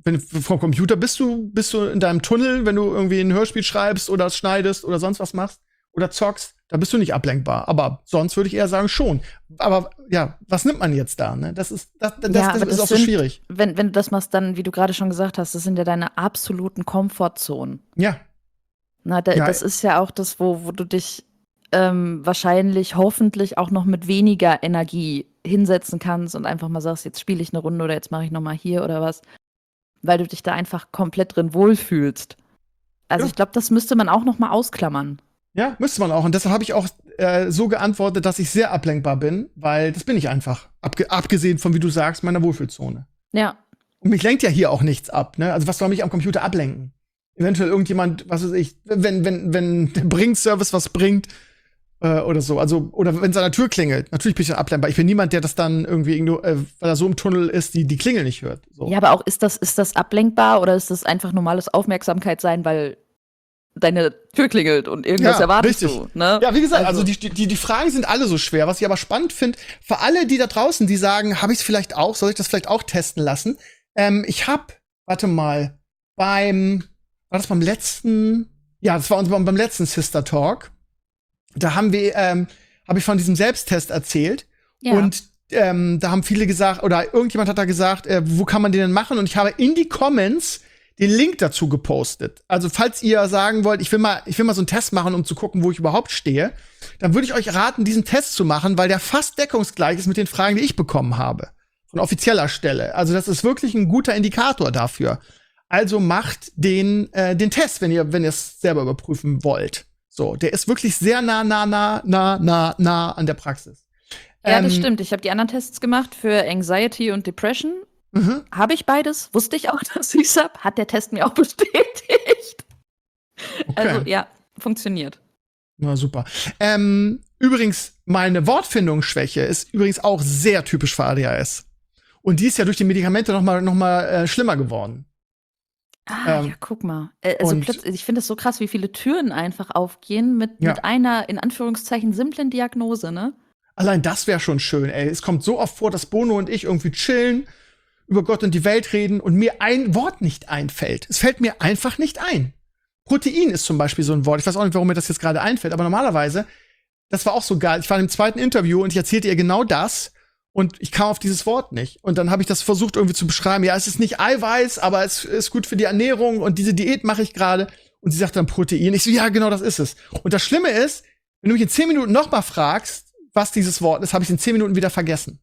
Speaker 2: wenn vom Computer bist du, bist du in deinem Tunnel, wenn du irgendwie ein Hörspiel schreibst oder schneidest oder sonst was machst oder zockst, da bist du nicht ablenkbar. Aber sonst würde ich eher sagen, schon. Aber ja, was nimmt man jetzt da? Ne? Das ist, das, das,
Speaker 3: Ja,
Speaker 2: das
Speaker 3: aber
Speaker 2: ist
Speaker 3: das
Speaker 2: auch so
Speaker 3: sind-
Speaker 2: schwierig.
Speaker 3: Wenn, wenn du das machst, dann, wie du gerade schon gesagt hast, das sind ja deine absoluten Komfortzonen.
Speaker 2: Ja,
Speaker 3: Na, da,
Speaker 2: Ja.
Speaker 3: das ist ja auch das, wo, wo du dich ähm, wahrscheinlich, hoffentlich auch noch mit weniger Energie hinsetzen kannst und einfach mal sagst, jetzt spiele ich eine Runde oder jetzt mache ich noch mal hier oder was, weil du dich da einfach komplett drin wohlfühlst. Also
Speaker 2: Ja.
Speaker 3: ich glaube, das müsste man auch noch mal ausklammern.
Speaker 2: ja, müsste man auch. Und deshalb habe ich auch äh, so geantwortet, dass ich sehr ablenkbar bin, weil das bin ich einfach. Abge abgesehen von, wie du sagst, meiner Wohlfühlzone.
Speaker 3: Ja,
Speaker 2: Und mich lenkt ja hier auch nichts ab, ne? Also was soll mich am Computer ablenken? Eventuell irgendjemand, was weiß ich, wenn, wenn, wenn der Bring-Service was bringt äh, oder so. Also, oder wenn es an der Tür klingelt. Natürlich bin ich dann ablenkbar. Ich bin niemand, der das dann irgendwie, irgendwo, äh, weil er so im Tunnel ist, die, die Klingel nicht hört. So.
Speaker 3: ja, aber auch ist das, ist das ablenkbar oder ist das einfach normales Aufmerksamkeit sein, weil deine Tür klingelt und irgendwas
Speaker 2: Ja,
Speaker 3: erwartest
Speaker 2: richtig.
Speaker 3: du, ne?
Speaker 2: Ja, wie gesagt, also,
Speaker 3: Also-
Speaker 2: die, die, die Fragen sind alle so schwer. Was ich aber spannend finde, für alle, die da draußen, die sagen, habe ich es vielleicht auch, soll ich das vielleicht auch testen lassen? Ähm, ich habe, warte mal, beim, war das beim letzten, ja, das war uns beim, beim letzten Sister Talk. Da haben wir, ähm, habe ich von diesem Selbsttest erzählt.
Speaker 3: Ja.
Speaker 2: Und ähm, da haben viele gesagt, oder irgendjemand hat da gesagt, äh, wo kann man den denn machen? Und ich habe in die Comments den Link dazu gepostet. Also falls ihr sagen wollt, ich will mal, ich will mal so einen Test machen, um zu gucken, wo ich überhaupt stehe, dann würde ich euch raten, diesen Test zu machen, weil der fast deckungsgleich ist mit den Fragen, die ich bekommen habe. Von offizieller Stelle. Also das ist wirklich ein guter Indikator dafür. Also macht den, äh, den Test, wenn ihr, wenn ihr es selber überprüfen wollt. So, der ist wirklich sehr nah, nah, nah, nah, nah, nah an der Praxis.
Speaker 3: Ja, das
Speaker 2: Ähm,
Speaker 3: stimmt. Ich habe die anderen Tests gemacht für Anxiety und Depression.
Speaker 2: Mhm.
Speaker 3: Habe ich beides? Wusste ich auch, dass ich es habe. Hat der Test mir auch bestätigt.
Speaker 2: Okay.
Speaker 3: Also ja, funktioniert.
Speaker 2: Na super. Ähm, übrigens, meine Wortfindungsschwäche ist übrigens auch sehr typisch für A D H S. Und die ist ja durch die Medikamente noch mal, noch mal äh, schlimmer geworden.
Speaker 3: Ah,
Speaker 2: Ähm,
Speaker 3: ja, guck mal. Äh, Also
Speaker 2: und-
Speaker 3: plötzlich, ich finde es so krass, wie viele Türen einfach aufgehen mit,
Speaker 2: Ja.
Speaker 3: mit einer, in Anführungszeichen, simplen Diagnose, ne?
Speaker 2: Allein das wäre schon schön, ey. Es kommt so oft vor, dass Bono und ich irgendwie chillen, über Gott und die Welt reden und mir ein Wort nicht einfällt. Es fällt mir einfach nicht ein. Protein ist zum Beispiel so ein Wort. Ich weiß auch nicht, warum mir das jetzt gerade einfällt, aber normalerweise, das war auch so geil. Ich war im zweiten Interview und ich erzählte ihr genau das und ich kam auf dieses Wort nicht. Und dann habe ich das versucht irgendwie zu beschreiben. Ja, es ist nicht Eiweiß, aber es ist gut für die Ernährung und diese Diät mache ich gerade. Und sie sagt dann Protein. Ich so, ja, genau, das ist es. Und das Schlimme ist, wenn du mich in zehn Minuten noch mal fragst, was dieses Wort ist, habe ich in zehn Minuten wieder vergessen.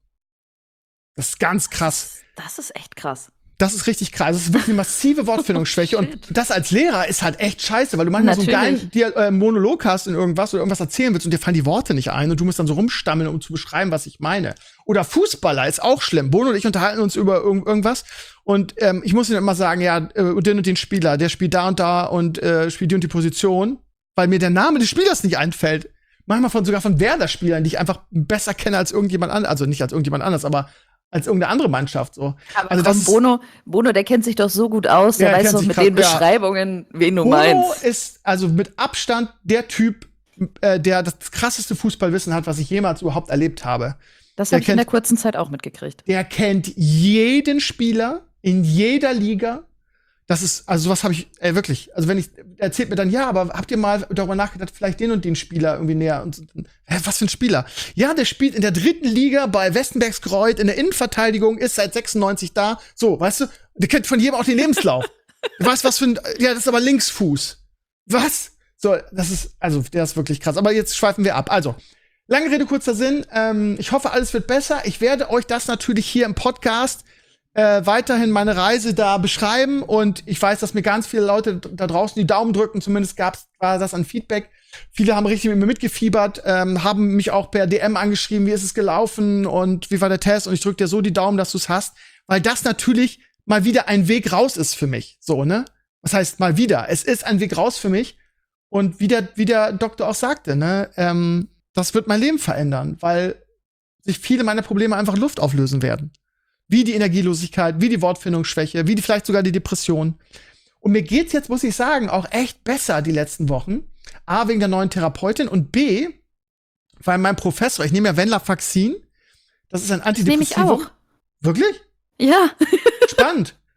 Speaker 2: Das ist ganz krass.
Speaker 3: Das ist echt krass.
Speaker 2: Das ist richtig krass. Das ist wirklich eine massive Wortfindungsschwäche. Und
Speaker 3: Shit.
Speaker 2: das als Lehrer ist halt echt scheiße, weil du manchmal so einen
Speaker 3: Natürlich.
Speaker 2: geilen Dia- äh, Monolog hast in irgendwas oder irgendwas erzählen willst und dir fallen die Worte nicht ein und du musst dann so rumstammeln, um zu beschreiben, was ich meine. Oder Fußballer ist auch schlimm. Bono und ich unterhalten uns über irg irgendwas und ähm, ich muss ihnen immer sagen, ja, äh, den und den Spieler, der spielt da und da und äh, spielt die und die Position, weil mir der Name des Spielers nicht einfällt. Manchmal von sogar von Werder-Spielern, die ich einfach besser kenne als irgendjemand anderes, also nicht als irgendjemand anderes, aber als irgendeine andere Mannschaft so.
Speaker 3: Aber
Speaker 2: Also
Speaker 3: komm,
Speaker 2: das ist-
Speaker 3: Bono, Bono, der kennt sich doch so gut aus,
Speaker 2: Ja,
Speaker 3: der
Speaker 2: er
Speaker 3: weiß
Speaker 2: kennt
Speaker 3: doch
Speaker 2: sich
Speaker 3: mit
Speaker 2: krass-
Speaker 3: den
Speaker 2: ja.
Speaker 3: Beschreibungen, wen du
Speaker 2: Bono
Speaker 3: meinst.
Speaker 2: ist also mit Abstand der Typ, äh, der das krasseste Fußballwissen hat, was ich jemals überhaupt erlebt habe.
Speaker 3: Das
Speaker 2: der
Speaker 3: habe ich in
Speaker 2: kennt-
Speaker 3: der kurzen Zeit auch mitgekriegt.
Speaker 2: Der kennt jeden Spieler in jeder Liga. Das ist, also sowas habe ich, ey, wirklich. Also wenn ich, er erzählt mir dann, ja, aber habt ihr mal darüber nachgedacht, vielleicht den und den Spieler irgendwie näher und so, hä, was für ein Spieler? Ja, der spielt in der dritten Liga bei Westenbergskreuth in der Innenverteidigung, ist seit sechsundneunzig da. So, weißt du, der kennt von jedem auch den Lebenslauf. Du weißt, was für ein, ja, das ist aber Linksfuß. Was? So, das ist, also, der ist wirklich krass. Aber jetzt schweifen wir ab. Also, lange Rede, kurzer Sinn. Ähm, ich hoffe, alles wird besser. Ich werde euch das natürlich hier im Podcast äh, weiterhin meine Reise da beschreiben. Und ich weiß, dass mir ganz viele Leute da draußen die Daumen drücken. Zumindest gab's war das an Feedback. Viele haben richtig mit mir mitgefiebert, ähm, haben mich auch per D M angeschrieben, wie ist es gelaufen und wie war der Test. Und ich drücke dir so die Daumen, dass du es hast. Weil das natürlich mal wieder ein Weg raus ist für mich. So, ne? Was heißt mal wieder? Es ist ein Weg raus für mich. Und wie der, wie der Doktor auch sagte, ne, ähm, das wird mein Leben verändern, weil sich viele meiner Probleme einfach in Luft auflösen werden. Wie die Energielosigkeit, wie die Wortfindungsschwäche, wie die vielleicht sogar die Depression. Und mir geht's jetzt, muss ich sagen, auch echt besser die letzten Wochen. A, wegen der neuen Therapeutin und B, weil mein Professor, ich nehme ja Venlafaxin, das ist ein
Speaker 3: Das nehme ich
Speaker 2: Antidepressivum.
Speaker 3: auch.
Speaker 2: Wirklich?
Speaker 3: Ja.
Speaker 2: Spannend.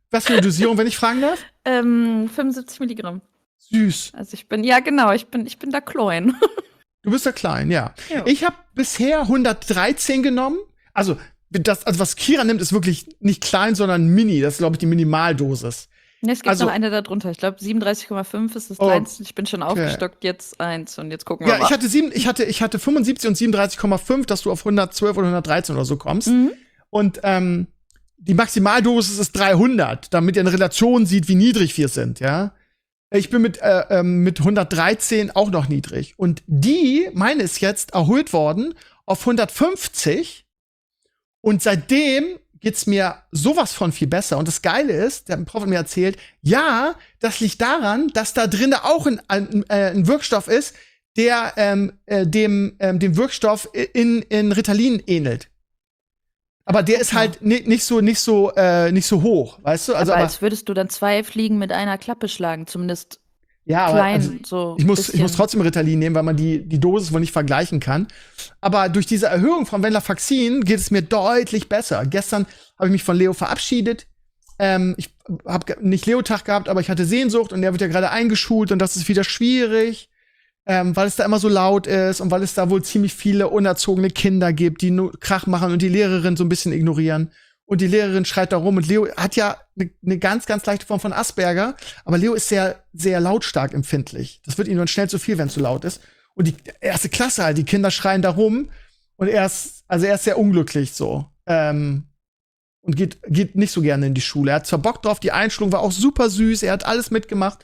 Speaker 2: Was für eine Dosierung, wenn ich fragen darf?
Speaker 3: Ähm, fünfundsiebzig Milligramm.
Speaker 2: Süß.
Speaker 3: Also ich bin, ja genau, ich bin, ich bin da klein.
Speaker 2: Du bist ja klein, ja.
Speaker 3: Ja.
Speaker 2: Ich habe bisher hundertdreizehn genommen. Also, das, also, was Kira nimmt, ist wirklich nicht klein, sondern mini. Das ist, glaube ich, die Minimaldosis.
Speaker 3: Ja, es gibt
Speaker 2: Also-
Speaker 3: noch eine da drunter. Ich glaube, siebenunddreißig Komma fünf ist das
Speaker 2: Oh,
Speaker 3: kleinste. Ich bin schon aufgestockt, jetzt eins und jetzt gucken wir
Speaker 2: Ja,
Speaker 3: mal.
Speaker 2: ich hatte, sieben, ich, hatte, ich hatte fünfundsiebzig und siebenunddreißig Komma fünf, dass du auf hundertzwölf oder hundertdreizehn oder so kommst.
Speaker 3: Mhm.
Speaker 2: Und ähm, die Maximaldosis ist dreihundert, damit ihr eine Relation sieht, wie niedrig wir sind, ja. Ich bin mit, äh, ähm, mit hundertdreizehn auch noch niedrig. Und die, meine ist jetzt erhöht worden auf hundertfünfzig. Und seitdem geht's mir sowas von viel besser. Und das Geile ist, der Prof hat mir erzählt, ja, das liegt daran, dass da drin auch ein, ein, äh, ein Wirkstoff ist, der ähm, äh, dem, ähm, dem Wirkstoff in, in Ritalin ähnelt. Aber der ist halt ni nicht so, nicht so, äh, nicht so hoch, weißt du? Also,
Speaker 3: aber
Speaker 2: aber,
Speaker 3: als würdest du dann zwei Fliegen mit einer Klappe schlagen, zumindest
Speaker 2: ja, aber
Speaker 3: klein,
Speaker 2: also,
Speaker 3: so
Speaker 2: ich muss, ich
Speaker 3: bisschen.
Speaker 2: muss trotzdem Ritalin nehmen, weil man die, die Dosis wohl nicht vergleichen kann. Aber durch diese Erhöhung von Venlafaxin geht es mir deutlich besser. Gestern habe ich mich von Leo verabschiedet. Ähm, ich habe nicht Leo-Tag gehabt, aber ich hatte Sehnsucht und der wird ja gerade eingeschult und das ist wieder schwierig, ähm, weil es da immer so laut ist und weil es da wohl ziemlich viele unerzogene Kinder gibt, die nur Krach machen und die Lehrerin so ein bisschen ignorieren. Und die Lehrerin schreit da rum und Leo hat ja eine ne ganz, ganz leichte Form von Asperger, aber Leo ist sehr, sehr lautstark empfindlich. Das wird ihm dann schnell zu viel, wenn es zu laut ist. Und die erste Klasse halt, die Kinder schreien da rum und er ist, also er ist sehr unglücklich so. Ähm, und geht, geht nicht so gerne in die Schule. Er hat zwar Bock drauf, die Einschulung war auch super süß, er hat alles mitgemacht.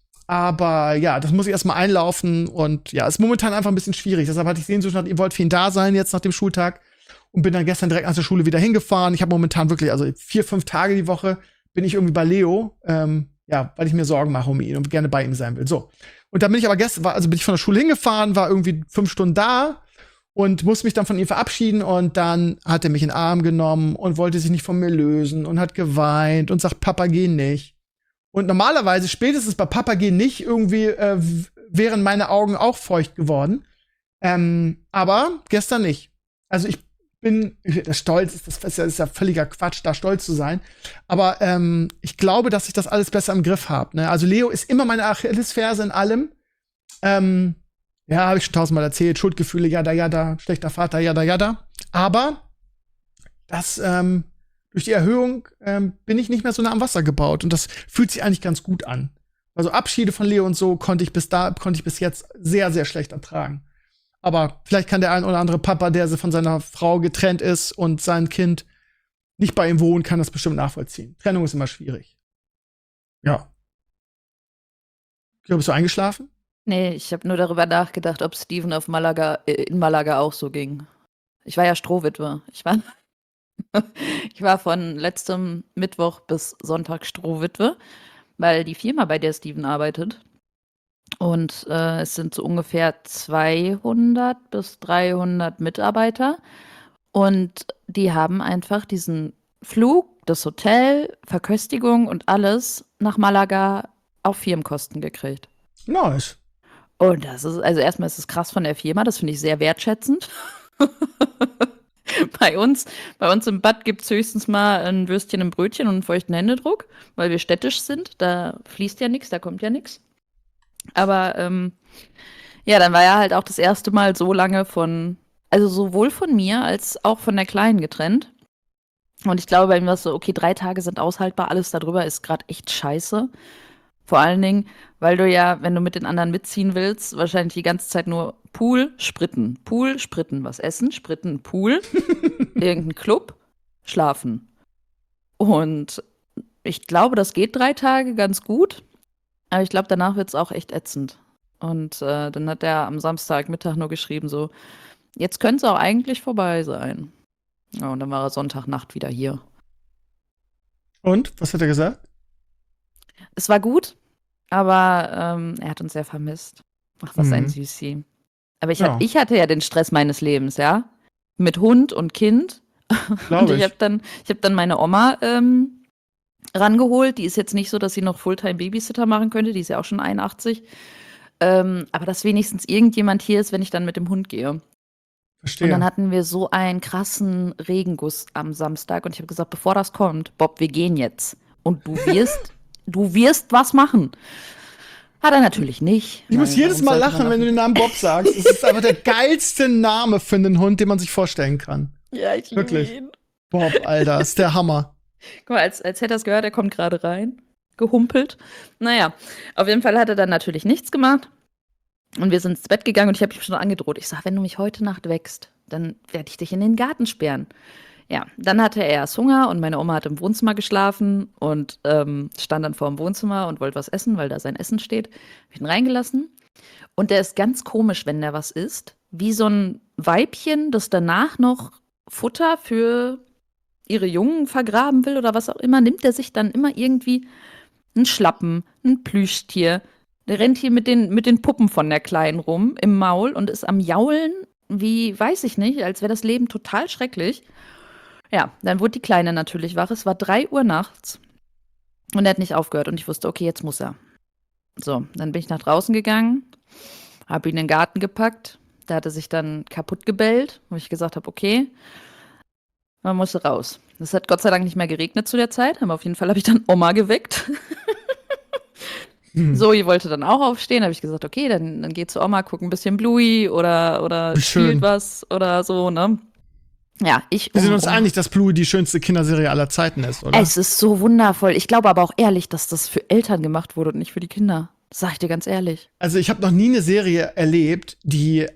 Speaker 2: Aber ja, das muss ich erstmal einlaufen und ja, ist momentan einfach ein bisschen schwierig. Deshalb hatte ich Sehnsucht nach, ihr wollt für ihn da sein jetzt nach dem Schultag und bin dann gestern direkt nach der Schule wieder hingefahren. Ich habe momentan wirklich, also vier, fünf Tage die Woche bin ich irgendwie bei Leo, ähm, ja, weil ich mir Sorgen mache um ihn und gerne bei ihm sein will. So. Und dann bin ich aber gestern, war, also bin ich von der Schule hingefahren, war irgendwie fünf Stunden da und musste mich dann von ihm verabschieden und dann hat er mich in den Arm genommen und wollte sich nicht von mir lösen und hat geweint und sagt, Papa, geh nicht. Und normalerweise, spätestens bei Papa geh nicht, irgendwie äh, wären meine Augen auch feucht geworden. Ähm, aber gestern nicht. Also ich bin das stolz, das ist ja, ist ja völliger Quatsch, da stolz zu sein. Aber ähm, ich glaube, dass ich das alles besser im Griff habe. Ne? Also Leo ist immer meine Achillesferse in allem. Ähm, ja, habe ich schon tausendmal erzählt. Schuldgefühle, jada, jada, schlechter Vater, jada, jada. Aber das ähm, durch die Erhöhung ähm, bin ich nicht mehr so nah am Wasser gebaut und das fühlt sich eigentlich ganz gut an. Also Abschiede von Leo und so konnte ich bis da konnte ich bis jetzt sehr sehr schlecht ertragen. Aber vielleicht kann der ein oder andere Papa, der von seiner Frau getrennt ist und sein Kind nicht bei ihm wohnt, kann das bestimmt nachvollziehen. Trennung ist immer schwierig. Ja. Bist du eingeschlafen?
Speaker 3: Nee, ich habe nur darüber nachgedacht, ob Steven auf Malaga, äh, in Malaga auch so ging. Ich war ja Strohwitwe. Ich war Ich war von letztem Mittwoch bis Sonntag Strohwitwe, weil die Firma, bei der Steven arbeitet, und äh, es sind so ungefähr zweihundert bis dreihundert Mitarbeiter und die haben einfach diesen Flug, das Hotel, Verköstigung und alles nach Malaga auf Firmenkosten gekriegt.
Speaker 2: Nice.
Speaker 3: Und das ist, also erstmal ist es krass von der Firma, das finde ich sehr wertschätzend. Bei uns, bei uns im Bad gibt es höchstens mal ein Würstchen im Brötchen und einen feuchten Händedruck, weil wir städtisch sind. Da fließt ja nichts, da kommt ja nichts. Aber ähm, ja, dann war er halt auch das erste Mal so lange von, also sowohl von mir als auch von der Kleinen getrennt. Und ich glaube, bei ihm war es so, okay, drei Tage sind aushaltbar, alles darüber ist gerade echt scheiße. Vor allen Dingen, weil du ja, wenn du mit den anderen mitziehen willst, wahrscheinlich die ganze Zeit nur Pool, Spritten, Pool, Spritten, was essen, Spritten, Pool, irgendein Club, schlafen. Und ich glaube, das geht drei Tage ganz gut, aber ich glaube, danach wird es auch echt ätzend. Und äh, dann hat er am Samstagmittag nur geschrieben so, jetzt könnte es auch eigentlich vorbei sein. Ja, und dann war er Sonntagnacht wieder hier.
Speaker 2: Und, was hat er gesagt?
Speaker 3: Es war gut, aber ähm, er hat uns sehr vermisst. Ach, was ein
Speaker 2: Mhm.
Speaker 3: Süßi. Aber ich,
Speaker 2: Ja.
Speaker 3: hat, ich hatte ja den Stress meines Lebens, ja. Mit Hund und Kind. Und
Speaker 2: Glaube
Speaker 3: ich
Speaker 2: ich.
Speaker 3: habe dann, ich hab dann meine Oma ähm, rangeholt. Die ist jetzt nicht so, dass sie noch Fulltime-Babysitter machen könnte. Die ist ja auch schon einundachtzig. Ähm, aber dass wenigstens irgendjemand hier ist, wenn ich dann mit dem Hund gehe.
Speaker 2: Verstehe.
Speaker 3: Und dann hatten wir so einen krassen Regenguss am Samstag. Und ich habe gesagt, bevor das kommt, Bob, wir gehen jetzt. und du wirst, du wirst was machen. Hat er natürlich nicht.
Speaker 2: Ich muss
Speaker 3: Weil,
Speaker 2: jedes
Speaker 3: warum
Speaker 2: Mal
Speaker 3: sollte
Speaker 2: lachen,
Speaker 3: man
Speaker 2: wenn du den Namen Bob sagst. Es ist aber der geilste Name für einen Hund, den man sich vorstellen kann.
Speaker 3: Ja, ich liebe
Speaker 2: Wirklich.
Speaker 3: ihn.
Speaker 2: Bob, Alter, ist der Hammer.
Speaker 3: Guck mal, als, als hätte er es gehört, er kommt gerade rein. Gehumpelt. Naja, auf jeden Fall hat er dann natürlich nichts gemacht. Und wir sind ins Bett gegangen und ich habe ihm schon angedroht. Ich sage, wenn du mich heute Nacht wächst, dann werde ich dich in den Garten sperren. Ja, dann hatte er erst Hunger und meine Oma hat im Wohnzimmer geschlafen und ähm, stand dann vor dem Wohnzimmer und wollte was essen, weil da sein Essen steht. Hab ich ihn reingelassen. Und der ist ganz komisch, wenn der was isst. Wie so ein Weibchen, das danach noch Futter für ihre Jungen vergraben will oder was auch immer, nimmt er sich dann immer irgendwie einen Schlappen, ein Plüschtier. Der rennt hier mit den, mit den Puppen von der Kleinen rum im Maul und ist am Jaulen, wie, weiß ich nicht, als wäre das Leben total schrecklich. Ja, dann wurde die Kleine natürlich wach. Es war drei Uhr nachts und er hat nicht aufgehört und ich wusste, okay, jetzt muss er. So, dann bin ich nach draußen gegangen, habe ihn in den Garten gepackt. Da hat er sich dann kaputt gebellt, wo ich gesagt habe, okay, man muss raus. Es hat Gott sei Dank nicht mehr geregnet zu der Zeit, aber auf jeden Fall habe ich dann Oma geweckt.
Speaker 2: Hm.
Speaker 3: Zoe wollte dann auch aufstehen, habe ich gesagt, okay, dann, dann geh zu Oma, guck ein bisschen Bluey oder, oder
Speaker 2: Wie schön.
Speaker 3: spielt was oder so, ne? Ja, ich
Speaker 2: Wir sind
Speaker 3: um-
Speaker 2: uns
Speaker 3: um-
Speaker 2: einig, dass Bluey die schönste Kinderserie aller Zeiten ist, oder?
Speaker 3: Es ist so wundervoll. Ich glaube aber auch ehrlich, dass das für Eltern gemacht wurde und nicht für die Kinder. Das sag ich dir ganz ehrlich.
Speaker 2: Also ich habe noch nie eine Serie erlebt, die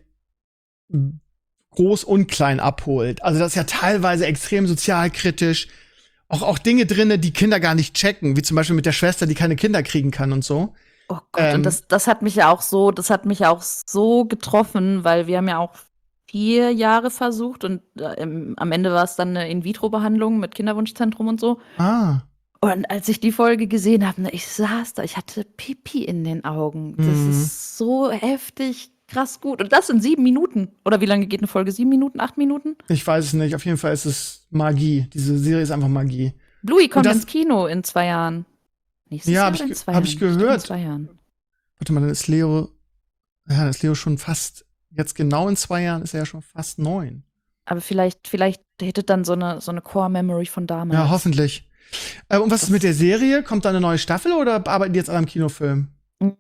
Speaker 2: groß und klein abholt. Also das ist ja teilweise extrem sozialkritisch. Auch, auch Dinge drinne, die Kinder gar nicht checken, wie zum Beispiel mit der Schwester, die keine Kinder kriegen kann und so.
Speaker 3: Oh Gott,
Speaker 2: Ähm.
Speaker 3: und das, das hat mich ja auch so, das hat mich ja auch so getroffen, weil wir haben ja auch vier Jahre versucht und äh, im, am Ende war es dann eine In-vitro-Behandlung mit Kinderwunschzentrum und so.
Speaker 2: Ah.
Speaker 3: Und als ich die Folge gesehen habe, ne, ich saß da, ich hatte Pipi in den Augen. Das
Speaker 2: Mhm.
Speaker 3: ist so heftig, krass gut. Und das in sieben Minuten. Oder wie lange geht eine Folge? Sieben Minuten, acht Minuten?
Speaker 2: Ich weiß es nicht. Auf jeden Fall ist es Magie. Diese Serie ist einfach Magie.
Speaker 3: Bluey kommt
Speaker 2: das-
Speaker 3: ins Kino in zwei Jahren. Nächstes
Speaker 2: Ja,
Speaker 3: Jahr
Speaker 2: hab
Speaker 3: oder
Speaker 2: ich
Speaker 3: in
Speaker 2: ge-
Speaker 3: zwei
Speaker 2: hab
Speaker 3: Jahren?
Speaker 2: ich
Speaker 3: glaub,
Speaker 2: gehört.
Speaker 3: In zwei Jahren.
Speaker 2: Warte mal, dann ist Leo. Ja, dann ist Leo schon fast. Jetzt genau in zwei Jahren ist er ja schon fast neun.
Speaker 3: Aber vielleicht, vielleicht hätte dann so eine, so eine Core-Memory von damals.
Speaker 2: Ja, hoffentlich. Äh, und was ist
Speaker 3: Das-
Speaker 2: mit der Serie? Kommt da eine neue Staffel oder arbeiten die jetzt alle am Kinofilm?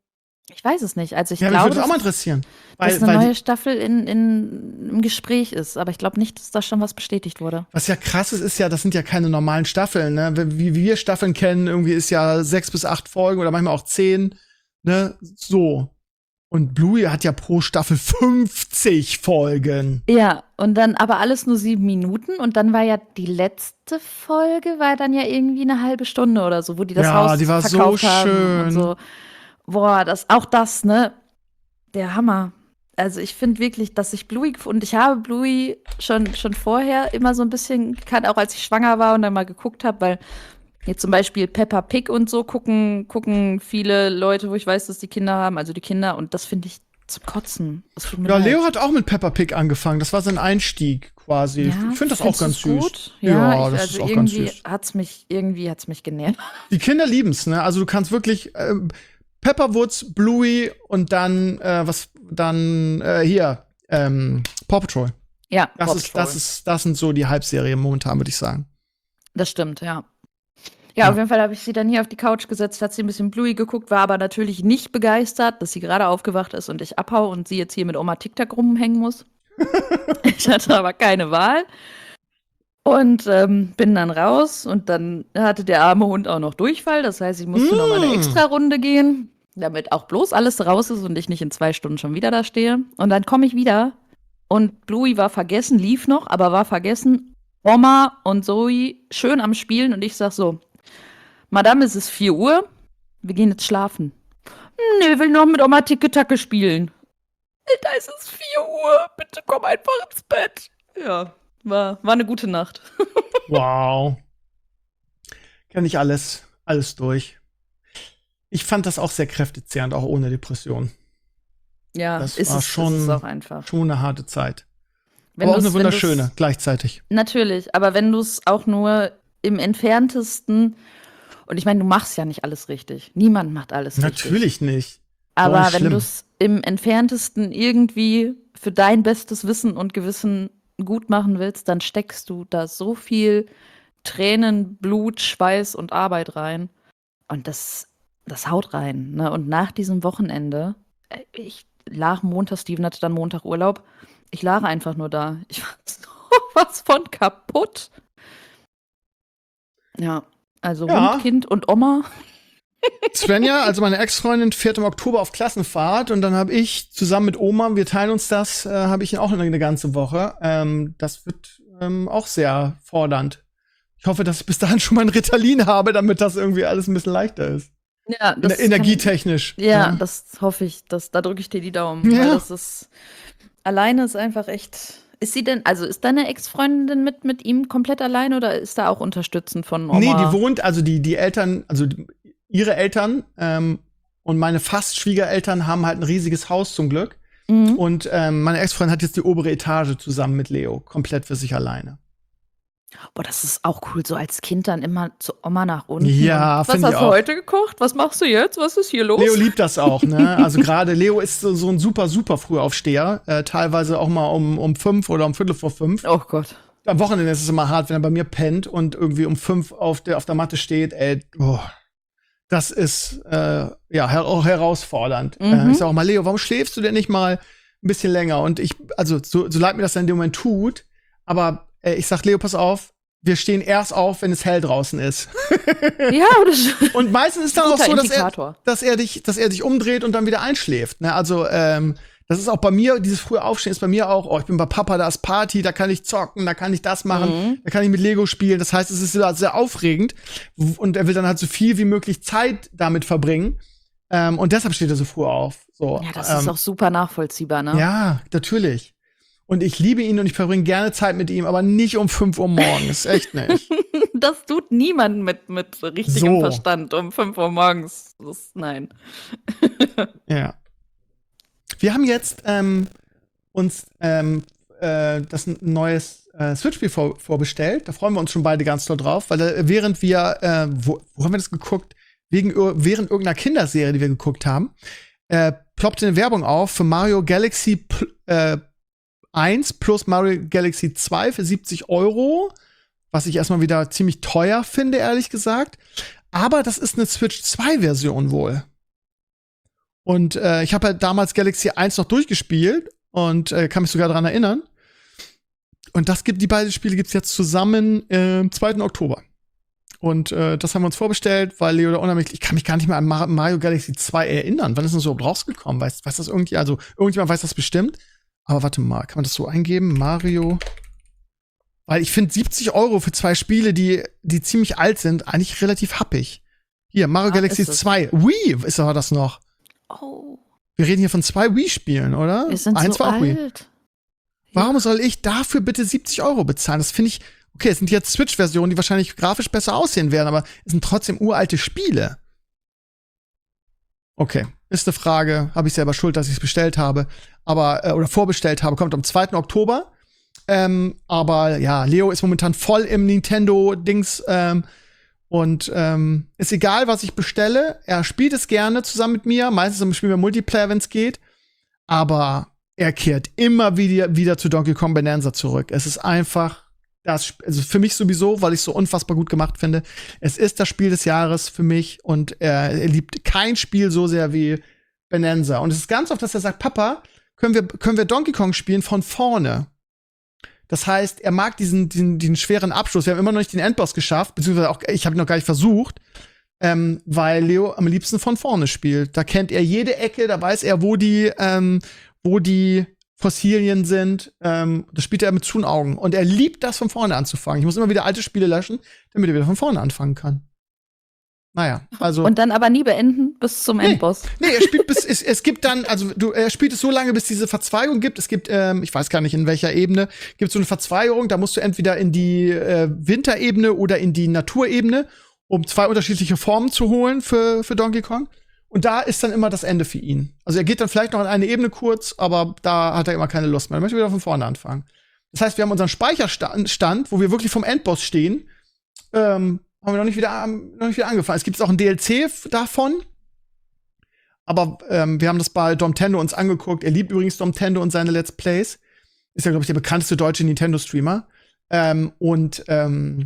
Speaker 3: Ich weiß es nicht. Also ich
Speaker 2: Ja, mich
Speaker 3: glaube,
Speaker 2: würde das auch mal
Speaker 3: dass,
Speaker 2: interessieren.
Speaker 3: dass
Speaker 2: Weil,
Speaker 3: eine
Speaker 2: weil
Speaker 3: neue
Speaker 2: die,
Speaker 3: Staffel in, in, im Gespräch ist. Aber ich glaube nicht, dass da schon was bestätigt wurde.
Speaker 2: was ja krass ist, ist ja, das sind ja keine normalen Staffeln. Ne? Wie wie wir Staffeln kennen, irgendwie ist ja sechs bis acht Folgen oder manchmal auch zehn. Ne? So. Und Bluey hat ja pro Staffel fünfzig Folgen.
Speaker 3: Ja, und dann aber alles nur sieben Minuten. Und dann war ja die letzte Folge, war dann ja irgendwie eine halbe Stunde oder so, wo die das
Speaker 2: Ja,
Speaker 3: Haus
Speaker 2: die war so
Speaker 3: verkauft haben
Speaker 2: schön.
Speaker 3: und so. Boah, das, auch das, ne? Der Hammer. Also ich finde wirklich, dass ich Bluey und ich habe Bluey schon, schon vorher immer so ein bisschen gekannt, auch als ich schwanger war und dann mal geguckt habe, weil jetzt zum Beispiel Peppa Pig und so gucken, gucken viele Leute, wo ich weiß, dass die Kinder haben, also die Kinder, und das finde ich zum Kotzen. Das tut mir
Speaker 2: Ja,
Speaker 3: leid.
Speaker 2: Leo hat auch mit Peppa Pig angefangen. Das war sein Einstieg quasi.
Speaker 3: Ja,
Speaker 2: ich finde das auch
Speaker 3: findest
Speaker 2: ganz
Speaker 3: du's
Speaker 2: süß.
Speaker 3: gut?
Speaker 2: Ja,
Speaker 3: Ja, ich,
Speaker 2: das
Speaker 3: also
Speaker 2: ist auch ganz
Speaker 3: irgendwie
Speaker 2: süß.
Speaker 3: hat's mich, irgendwie hat's mich genervt.
Speaker 2: Die Kinder lieben's, ne? Also du kannst wirklich ähm, Pepperwoods, Bluey und dann äh, was dann äh, hier ähm, Paw Patrol.
Speaker 3: Ja,
Speaker 2: Das
Speaker 3: Paw
Speaker 2: ist
Speaker 3: Patrol.
Speaker 2: das ist das sind so die Halbserien momentan, würde ich sagen.
Speaker 3: Das stimmt, ja. Ja,
Speaker 2: Ja.
Speaker 3: auf jeden Fall habe ich sie dann hier auf die Couch gesetzt, hat sie ein bisschen Bluey geguckt, war aber natürlich nicht begeistert, dass sie gerade aufgewacht ist und ich abhau und sie jetzt hier mit Oma Tic-Tac rumhängen muss. Ich hatte aber keine Wahl. Und ähm, bin dann raus und dann hatte der arme Hund auch noch Durchfall. Das heißt, ich musste noch mal eine
Speaker 2: Mm.
Speaker 3: Extra-Runde gehen, damit auch bloß alles raus ist und ich nicht in zwei Stunden schon wieder da stehe. Und dann komme ich wieder und Bluey war vergessen, lief noch, aber war vergessen. Oma und Zoe schön am Spielen und ich sag so, Madame, es ist vier Uhr, wir gehen jetzt schlafen. Nee, will noch mit Oma Ticke-Tacke spielen. Da ist es vier Uhr, bitte komm einfach ins Bett. Ja, war, war eine gute Nacht.
Speaker 2: Wow. Kenn ich alles, alles durch. Ich fand das auch sehr kräftezehrend, auch ohne Depression.
Speaker 3: Ja,
Speaker 2: Das
Speaker 3: ist
Speaker 2: war
Speaker 3: es,
Speaker 2: schon-
Speaker 3: ist es auch einfach.
Speaker 2: Schon eine harte Zeit.
Speaker 3: Wenn
Speaker 2: Aber auch
Speaker 3: du's-
Speaker 2: eine
Speaker 3: wenn du's-
Speaker 2: wunderschöne, gleichzeitig.
Speaker 3: Natürlich, aber wenn du es auch nur im entferntesten, und ich meine, du machst ja nicht alles richtig. Niemand macht alles richtig.
Speaker 2: Natürlich nicht.
Speaker 3: Aber
Speaker 2: Voll
Speaker 3: wenn
Speaker 2: schlimm.
Speaker 3: du es im entferntesten irgendwie für dein bestes Wissen und Gewissen gut machen willst, dann steckst du da so viel Tränen, Blut, Schweiß und Arbeit rein. Und das, das haut rein. Ne? Und nach diesem Wochenende, äh, ich lag Montag, Steven hatte dann Montag Urlaub. Ich lag einfach nur da. Ich war sowas von kaputt. Ja, also
Speaker 2: Ja.
Speaker 3: Hund, Kind und Oma.
Speaker 2: Svenja, also meine Ex-Freundin, fährt im Oktober auf Klassenfahrt und dann habe ich zusammen mit Oma, wir teilen uns das, äh, habe ich auch eine, eine ganze Woche. Ähm, das wird ähm, auch sehr fordernd. Ich hoffe, dass ich bis dahin schon mal ein Ritalin habe, damit das irgendwie alles ein bisschen leichter ist.
Speaker 3: Ja,
Speaker 2: Ener- Energietechnisch.
Speaker 3: Kann, ja, das hoffe ich. Das, da drücke ich dir die Daumen.
Speaker 2: Ja.
Speaker 3: Weil das ist. Alleine ist einfach echt. Ist sie denn, also ist deine Ex-Freundin mit, mit ihm komplett allein oder ist da auch unterstützend von Oma?
Speaker 2: Nee, die wohnt, also die, die Eltern, also die, ihre Eltern ähm, und meine fast Schwiegereltern haben halt ein riesiges Haus zum Glück.
Speaker 3: Mhm.
Speaker 2: Und ähm, meine Ex-Freundin hat jetzt die obere Etage zusammen mit Leo, komplett für sich alleine.
Speaker 3: Boah, das ist auch cool, so als Kind dann immer zu Oma nach unten.
Speaker 2: Ja,
Speaker 3: und, was
Speaker 2: find
Speaker 3: hast
Speaker 2: ich
Speaker 3: du
Speaker 2: auch.
Speaker 3: heute gekocht? Was machst du jetzt? Was ist hier los?
Speaker 2: Leo liebt das auch, ne? Also gerade Leo ist so, so ein super, super Frühaufsteher. Äh, teilweise auch mal um, um fünf oder um Viertel vor fünf.
Speaker 3: Oh Gott.
Speaker 2: Am Wochenende ist es immer hart, wenn er bei mir pennt und irgendwie um fünf auf der, auf der Matte steht. Ey, oh, das ist äh, ja her auch herausfordernd.
Speaker 3: Mhm.
Speaker 2: Äh, ich sag auch mal, Leo, warum schläfst du denn nicht mal ein bisschen länger? Und ich, also so, so leid mir das dann in dem Moment tut, aber äh, ich sag, Leo, pass auf, wir stehen erst auf, wenn es hell draußen ist.
Speaker 3: Ja, das
Speaker 2: Und meistens ist dann auch
Speaker 3: Guter
Speaker 2: so, dass er,
Speaker 3: Indikator.
Speaker 2: dass er dich, dass er dich umdreht und dann wieder einschläft. Ne? Also ähm, das ist auch bei mir, dieses frühe Aufstehen ist bei mir auch, oh, ich bin bei Papa, da ist Party, da kann ich zocken, da kann ich das machen,
Speaker 3: Mhm.
Speaker 2: da kann ich mit Lego spielen. Das heißt, es ist sehr, sehr aufregend und er will dann halt so viel wie möglich Zeit damit verbringen. Ähm, und deshalb steht er so früh auf. So,
Speaker 3: Ja, das
Speaker 2: ähm,
Speaker 3: ist auch super nachvollziehbar, ne?
Speaker 2: ja, natürlich. Und ich liebe ihn und ich verbringe gerne Zeit mit ihm, aber nicht um fünf Uhr morgens. Echt nicht.
Speaker 3: Das tut niemand mit, mit richtigem
Speaker 2: So.
Speaker 3: Verstand um fünf Uhr morgens. Das ist, nein.
Speaker 2: Ja. Wir haben jetzt ähm, uns ähm, äh, das ein neues äh, Switch-Spiel vor, vorbestellt. Da freuen wir uns schon beide ganz doll drauf, weil äh, während wir, äh, wo, wo haben wir das geguckt? Wegen, während irgendeiner Kinderserie, die wir geguckt haben, äh, ploppte eine Werbung auf für Mario Galaxy pl- äh, eins plus Mario Galaxy zwei für siebzig Euro, was ich erstmal wieder ziemlich teuer finde, ehrlich gesagt. Aber das ist eine Switch zwei Version wohl. Und äh, ich habe halt damals Galaxy eins noch durchgespielt und äh, kann mich sogar daran erinnern. Und das gibt, die beiden Spiele gibt's jetzt zusammen äh, am zweiten Oktober. Und äh, das haben wir uns vorbestellt, weil Leo da unheimlich, ich kann mich gar nicht mehr an Mar- Mario Galaxy zwei erinnern. Wann ist denn so rausgekommen? Weiß, weiß das irgendwie, also irgendjemand weiß das bestimmt. Aber warte mal, kann man das so eingeben? Mario. Weil ich finde siebzig Euro für zwei Spiele, die, die ziemlich alt sind, eigentlich relativ happig. Hier, Mario
Speaker 3: Ah,
Speaker 2: Galaxy
Speaker 3: ist es.
Speaker 2: zwei. Wii ist aber das noch.
Speaker 3: Oh,
Speaker 2: Wir reden hier von zwei Wii-Spielen, oder?
Speaker 3: wir sind
Speaker 2: Eins
Speaker 3: so
Speaker 2: war auch Wii.
Speaker 3: alt.
Speaker 2: Warum soll ich dafür bitte siebzig Euro bezahlen? Das finde ich, okay, es sind jetzt Switch-Versionen, die wahrscheinlich grafisch besser aussehen werden, aber es sind trotzdem uralte Spiele. Okay, ist eine Frage, habe ich selber schuld, dass ich es bestellt habe, aber äh, oder vorbestellt habe, kommt am zweiten Oktober. Ähm, aber ja, Leo ist momentan voll im Nintendo-Dings ähm, und ähm, ist egal, was ich bestelle. Er spielt es gerne zusammen mit mir. Meistens spielen wir Multiplayer, wenn es geht. Aber er kehrt immer wieder, wieder zu Donkey Kong Bonanza zurück. Es ist einfach das, also für mich sowieso, weil ich es so unfassbar gut gemacht finde. Es ist das Spiel des Jahres für mich und er, er liebt kein Spiel so sehr wie Bonanza. Und es ist ganz oft, dass er sagt, Papa, können wir, können wir Donkey Kong spielen von vorne? Das heißt, er mag diesen, diesen, diesen schweren Abschluss. Wir haben immer noch nicht den Endboss geschafft, beziehungsweise auch, ich habe ihn noch gar nicht versucht, ähm, weil Leo am liebsten von vorne spielt. Da kennt er jede Ecke, da weiß er, wo die, ähm, wo die Fossilien sind. Ähm, das spielt er mit zu den Augen. Und er liebt das, von vorne anzufangen. Ich muss immer wieder alte Spiele löschen, damit er wieder von vorne anfangen kann. Naja, also.
Speaker 3: Und dann aber nie beenden bis zum
Speaker 2: Nee.
Speaker 3: Endboss.
Speaker 2: Nee, er spielt bis, es, es gibt dann, also du, er spielt es so lange, bis diese Verzweigung gibt. Es gibt, ähm, ich weiß gar nicht in welcher Ebene, gibt so eine Verzweigung, da musst du entweder in die äh, Winterebene oder in die Naturebene, um zwei unterschiedliche Formen zu holen für, für Donkey Kong. Und da ist dann immer das Ende für ihn. Also er geht dann vielleicht noch in eine Ebene kurz, aber da hat er immer keine Lust mehr. Er möchte wieder von vorne anfangen. Das heißt, wir haben unseren Speicherstand, Stand, wo wir wirklich vom Endboss stehen, ähm, haben wir noch nicht wieder, noch nicht wieder angefangen. Es gibt auch ein D L C f- davon. Aber ähm, wir haben das bei Domtendo uns angeguckt. Er liebt übrigens Domtendo und seine Let's Plays. Ist ja, glaube ich, der bekannteste deutsche Nintendo-Streamer. Ähm, und ähm,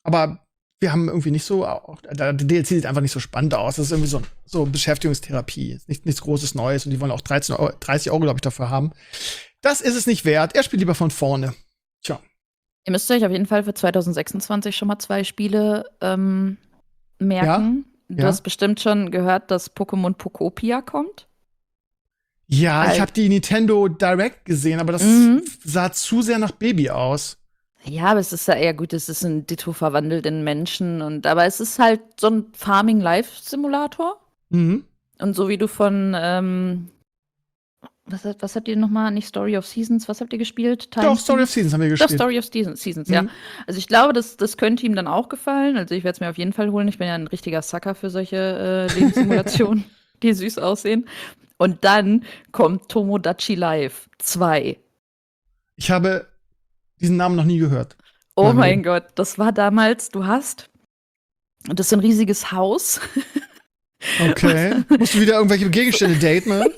Speaker 2: Aber wir haben irgendwie nicht so, auch, der D L C sieht einfach nicht so spannend aus. Das ist irgendwie so, so Beschäftigungstherapie. Ist nicht, nichts Großes Neues und die wollen auch dreizehn Euro, dreißig Euro, glaube ich, dafür haben. Das ist es nicht wert. Er spielt lieber von vorne. Tja.
Speaker 3: Ihr müsst euch auf jeden Fall für zwanzig sechsundzwanzig schon mal zwei Spiele ähm, merken.
Speaker 2: Ja?
Speaker 3: Du
Speaker 2: Ja?
Speaker 3: hast bestimmt schon gehört, dass Pokémon Pokopia kommt.
Speaker 2: Ja, ich
Speaker 3: Halt.
Speaker 2: habe die Nintendo Direct gesehen, aber das
Speaker 3: Mhm.
Speaker 2: sah zu sehr nach Baby aus.
Speaker 3: Ja, aber es ist ja eher gut, es ist ein Ditto verwandelt in Menschen. Und, aber es ist halt so ein Farming-Life-Simulator.
Speaker 2: Mhm.
Speaker 3: Und so wie du von, ähm, was, hat- was habt ihr nochmal, nicht Story of Seasons, was habt ihr gespielt? Time
Speaker 2: Doch, Story of Seasons haben wir
Speaker 3: Doch,
Speaker 2: gespielt.
Speaker 3: Story of Seasons, Seasons ja.
Speaker 2: Mhm.
Speaker 3: Also ich glaube, das, das könnte ihm dann auch gefallen. Also ich werde es mir auf jeden Fall holen. Ich bin ja ein richtiger Sucker für solche äh, Lebenssimulationen, die süß aussehen. Und dann kommt Tomodachi Life zwei.
Speaker 2: Ich habe diesen Namen noch nie gehört.
Speaker 3: Oh
Speaker 2: Nein,
Speaker 3: mein
Speaker 2: nee.
Speaker 3: Gott, das war damals, du hast, und das ist so ein riesiges Haus.
Speaker 2: Okay. Musst du wieder irgendwelche Gegenstände daten, ne?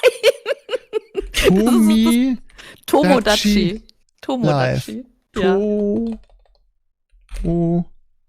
Speaker 2: Tomi
Speaker 3: Tomodachi. Tomodachi. Ja.
Speaker 2: To To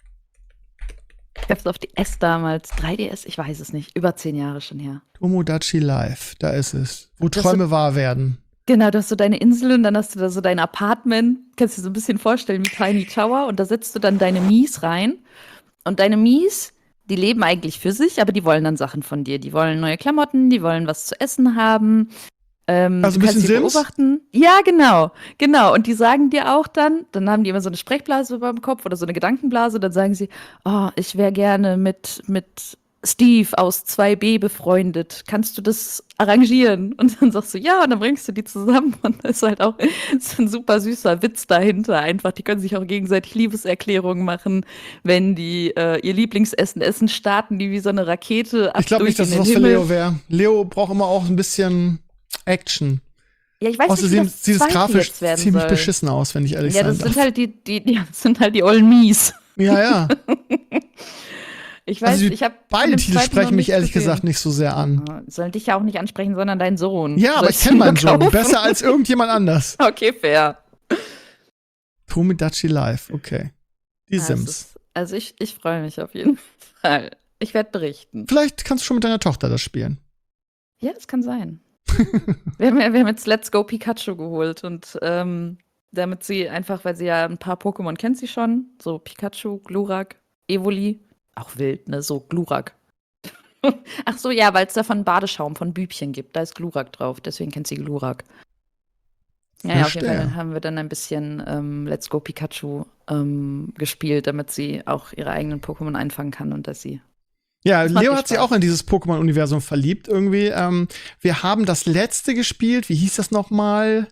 Speaker 3: Ich hab's auf die S damals, drei D S, ich weiß es nicht, über zehn Jahre schon her.
Speaker 2: Tomodachi Life, da ist es. Wo
Speaker 3: Das
Speaker 2: Träume wahr werden.
Speaker 3: Genau, du hast so deine Insel und dann hast du da so dein Apartment. Kannst du dir so ein bisschen vorstellen wie Tiny Tower. Und da setzt du dann deine Mies rein. Und deine Mies, die leben eigentlich für sich, aber die wollen dann Sachen von dir. Die wollen neue Klamotten, die wollen was zu essen haben. Ähm,
Speaker 2: Also
Speaker 3: du
Speaker 2: ein
Speaker 3: kannst
Speaker 2: bisschen
Speaker 3: sie
Speaker 2: Sims?
Speaker 3: beobachten. Ja, genau, genau. Und die sagen dir auch dann, dann haben die immer so eine Sprechblase über dem Kopf oder so eine Gedankenblase. Dann sagen sie, oh, ich wäre gerne mit, mit Steve aus zwei B befreundet. Kannst du das arrangieren? Und dann sagst du, ja, und dann bringst du die zusammen. Und das ist halt auch ist ein super süßer Witz dahinter. Einfach, die können sich auch gegenseitig Liebeserklärungen machen. Wenn die äh, ihr Lieblingsessen essen, starten die wie so eine Rakete ab
Speaker 2: Ich glaube
Speaker 3: durch
Speaker 2: nicht, dass
Speaker 3: in
Speaker 2: es
Speaker 3: den
Speaker 2: was für
Speaker 3: Himmel.
Speaker 2: Leo wäre. Leo braucht immer auch ein bisschen Action.
Speaker 3: Ja, ich weiß
Speaker 2: Außerdem
Speaker 3: nicht, wie
Speaker 2: sieht
Speaker 3: das
Speaker 2: es
Speaker 3: zweite
Speaker 2: grafisch
Speaker 3: jetzt werden
Speaker 2: ziemlich
Speaker 3: soll.
Speaker 2: beschissen aus, wenn ich ehrlich
Speaker 3: Ja,
Speaker 2: sein
Speaker 3: das
Speaker 2: darf.
Speaker 3: sind halt die, die, die das sind halt die ollen Mies.
Speaker 2: Ja, ja.
Speaker 3: Ich weiß,
Speaker 2: Also die
Speaker 3: ich habe
Speaker 2: Beide Titel sprechen mich ehrlich gesagt nicht so sehr an.
Speaker 3: Sollen dich ja auch nicht ansprechen, sondern deinen Sohn.
Speaker 2: Ja, aber
Speaker 3: Soll
Speaker 2: ich kenne
Speaker 3: ihn
Speaker 2: meinen
Speaker 3: nur
Speaker 2: Sohn
Speaker 3: kaufen?
Speaker 2: besser als irgendjemand anders.
Speaker 3: Okay, fair.
Speaker 2: Tomodachi Life, okay. Die
Speaker 3: Also,
Speaker 2: Sims.
Speaker 3: es- also ich, ich freue mich auf jeden Fall. Ich werde berichten.
Speaker 2: Vielleicht kannst du schon mit deiner Tochter das spielen.
Speaker 3: Ja, das kann sein. wir, haben, ja- wir haben jetzt Let's Go Pikachu geholt und ähm, damit sie einfach, weil sie ja ein paar Pokémon kennt sie schon, so Pikachu, Glurak, Evoli, auch wild, ne, so Glurak. Ach so, ja, weil es davon Badeschaum von Bübchen gibt, da ist Glurak drauf, deswegen kennt sie Glurak. Ja, ja, auf jeden
Speaker 2: Verstehe.
Speaker 3: Fall haben wir dann ein bisschen ähm, Let's Go Pikachu ähm, gespielt, damit sie auch ihre eigenen Pokémon einfangen kann und dass sie
Speaker 2: Ja,
Speaker 3: Das macht
Speaker 2: Leo
Speaker 3: mir
Speaker 2: hat sich
Speaker 3: Spaß.
Speaker 2: auch in dieses Pokémon-Universum verliebt irgendwie. Ähm, wir haben das letzte gespielt. Wie hieß das nochmal?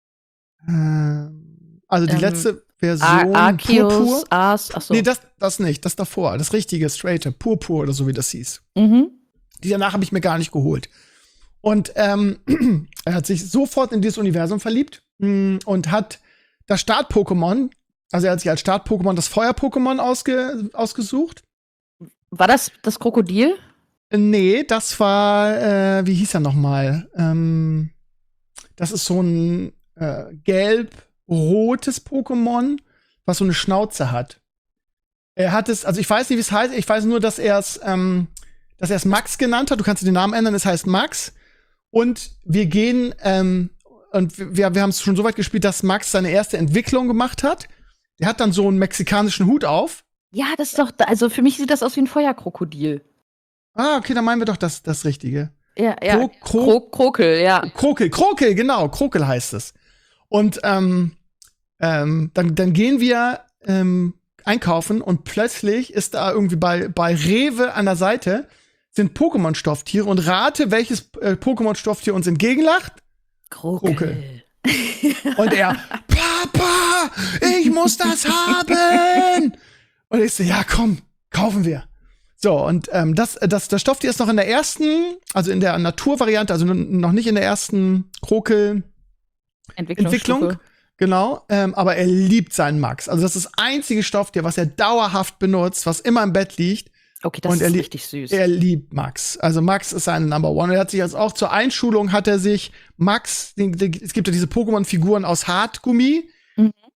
Speaker 2: Ähm, also die
Speaker 3: Ähm,
Speaker 2: letzte Version.
Speaker 3: Ar
Speaker 2: Purpur?
Speaker 3: Arceus, Ars, achso.
Speaker 2: Nee, das, das nicht. Das davor. Das richtige, straighte. Purpur oder so, wie das hieß.
Speaker 3: mhm.
Speaker 2: Die danach habe ich mir gar nicht geholt. Und ähm, er hat sich sofort in dieses Universum verliebt mh, und hat das Start-Pokémon, also er hat sich als Start-Pokémon das Feuer-Pokémon ausge, ausgesucht.
Speaker 3: War das das Krokodil?
Speaker 2: Äh, Nee, das war, äh, wie hieß er noch mal? Ähm, das ist so ein äh, gelb-rotes Pokémon, was so eine Schnauze hat. Er hat es, also ich weiß nicht, wie es heißt, ich weiß nur, dass er es, ähm, dass er es Max genannt hat. Du kannst den Namen ändern, es heißt Max. Und wir gehen, ähm, und wir, wir haben es schon so weit gespielt, dass Max seine erste Entwicklung gemacht hat. Der hat dann so einen mexikanischen Hut auf.
Speaker 3: Ja, das ist doch, also für mich sieht das aus wie ein Feuerkrokodil.
Speaker 2: Ah, okay, dann meinen wir doch das, das Richtige.
Speaker 3: Ja, ja.
Speaker 2: Kro- Kro-
Speaker 3: Kro Krokel, ja.
Speaker 2: Krokel, Krokel, genau, Krokel heißt es. Und ähm, ähm, dann, dann gehen wir ähm, einkaufen und plötzlich ist da irgendwie bei, bei Rewe an der Seite sind Pokémon-Stofftiere und rate, welches äh, Pokémon-Stofftier uns entgegenlacht.
Speaker 3: Krokel.
Speaker 2: Und er, Papa, ich muss das haben. Und ich so, ja, komm, kaufen wir. So, und ähm, das, das, das Stofftier ist noch in der ersten, also in der Naturvariante, also n- noch nicht in der ersten Krokel Entwicklung.
Speaker 3: Entwicklungsstufe.
Speaker 2: Genau, ähm, aber er liebt seinen Max. Also das ist das einzige Stofftier, was er dauerhaft benutzt, was immer im Bett liegt.
Speaker 3: Okay, das
Speaker 2: Und er
Speaker 3: ist
Speaker 2: li-
Speaker 3: richtig süß.
Speaker 2: Er liebt Max. Also Max ist sein Number One. Er hat sich also auch zur Einschulung hat er sich Max, den, den, es gibt ja diese Pokémon-Figuren aus Hartgummi.
Speaker 3: Mhm.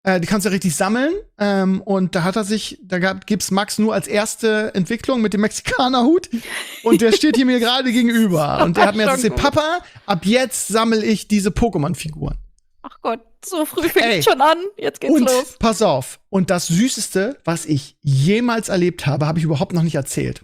Speaker 2: Äh, die kannst du ja richtig sammeln. Ähm, und da hat er sich, da gab, gibt's Max nur als erste Entwicklung mit dem Mexikanerhut. Und der steht hier mir gerade gegenüber. Und der hat mir jetzt
Speaker 3: Schon
Speaker 2: gesagt,
Speaker 3: gut.
Speaker 2: Papa, ab jetzt sammle ich diese Pokémon-Figuren.
Speaker 3: Ach Gott, so früh fängt
Speaker 2: Ey.
Speaker 3: schon an. Jetzt geht's
Speaker 2: Und
Speaker 3: los.
Speaker 2: pass auf. Und das Süßeste, was ich jemals erlebt habe, habe ich überhaupt noch nicht erzählt.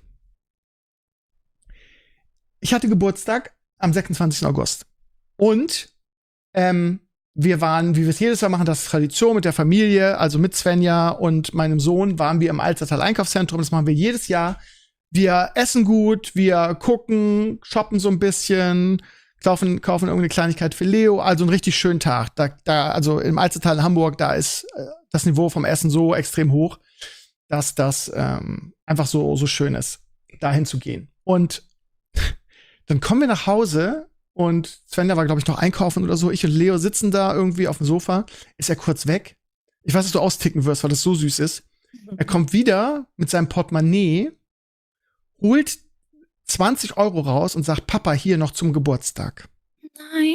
Speaker 2: Ich hatte Geburtstag am sechsundzwanzigsten August. Und ähm, wir waren, wie wir es jedes Jahr machen, das ist Tradition mit der Familie, also mit Svenja und meinem Sohn, waren wir im Alstertal Einkaufszentrum. Das machen wir jedes Jahr. Wir essen gut, wir gucken, shoppen so ein bisschen, kaufen, kaufen irgendeine Kleinigkeit für Leo. Also einen richtig schönen Tag. Da, da, also im Alstertal in Hamburg, da ist äh, das Niveau vom Essen so extrem hoch, dass das ähm, einfach so, so schön ist, dahin zu gehen. Und dann kommen wir nach Hause und Svenja war, glaube ich, noch einkaufen oder so. Ich und Leo sitzen da irgendwie auf dem Sofa. Ist er kurz weg? Ich weiß, dass du austicken wirst, weil das so süß ist. Er kommt wieder mit seinem Portemonnaie, holt zwanzig Euro raus und sagt, Papa, hier noch zum Geburtstag.
Speaker 3: Nein.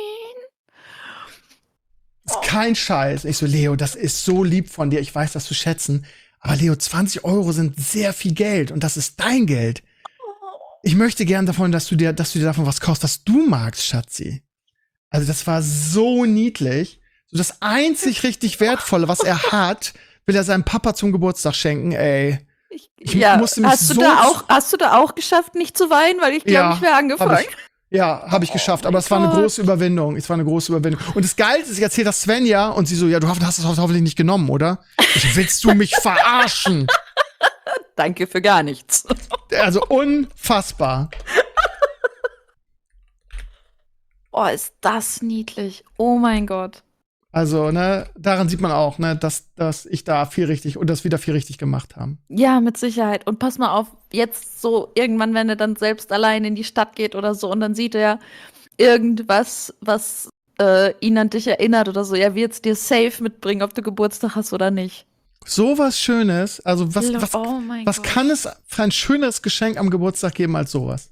Speaker 2: Das ist kein Scheiß. Ich so, Leo, das ist so lieb von dir. Ich weiß das zu schätzen. Aber Leo, zwanzig Euro sind sehr viel Geld und das ist dein Geld. Ich möchte gern davon, dass du dir, dass du dir davon was kaufst, was du magst, Schatzi. Also das war so niedlich. So das einzig richtig Wertvolle, was er hat, will er seinem Papa zum Geburtstag schenken, ey.
Speaker 3: Ich,
Speaker 2: Ich
Speaker 3: ja,
Speaker 2: musste mich
Speaker 3: hast du
Speaker 2: so-
Speaker 3: da auch, hast du da auch geschafft, nicht zu weinen, weil ich glaube,
Speaker 2: Ja,
Speaker 3: ich wäre angefangen.
Speaker 2: Hab ich, ja, habe ich geschafft, aber
Speaker 3: mein
Speaker 2: es war eine
Speaker 3: Gott.
Speaker 2: große Überwindung. Es war eine große Überwindung. Und das Geilste ist, ich erzähle das Svenja und sie so, ja, du hast es hoffentlich nicht genommen, oder? Ich so, willst du mich verarschen?
Speaker 3: Danke für gar nichts.
Speaker 2: Also unfassbar.
Speaker 3: Oh, ist das niedlich. Oh mein Gott.
Speaker 2: Also, ne, daran sieht man auch, ne, dass, dass ich da viel richtig und das wieder viel richtig gemacht haben.
Speaker 3: Ja, mit Sicherheit. Und pass mal auf, jetzt so irgendwann, wenn er dann selbst allein in die Stadt geht oder so und dann sieht er irgendwas, was äh, ihn an dich erinnert oder so, er wird es dir safe mitbringen, ob du Geburtstag hast oder nicht.
Speaker 2: So was Schönes, also was, was,
Speaker 3: oh mein
Speaker 2: was
Speaker 3: Gott.
Speaker 2: kann es für ein schöneres Geschenk am Geburtstag geben als sowas?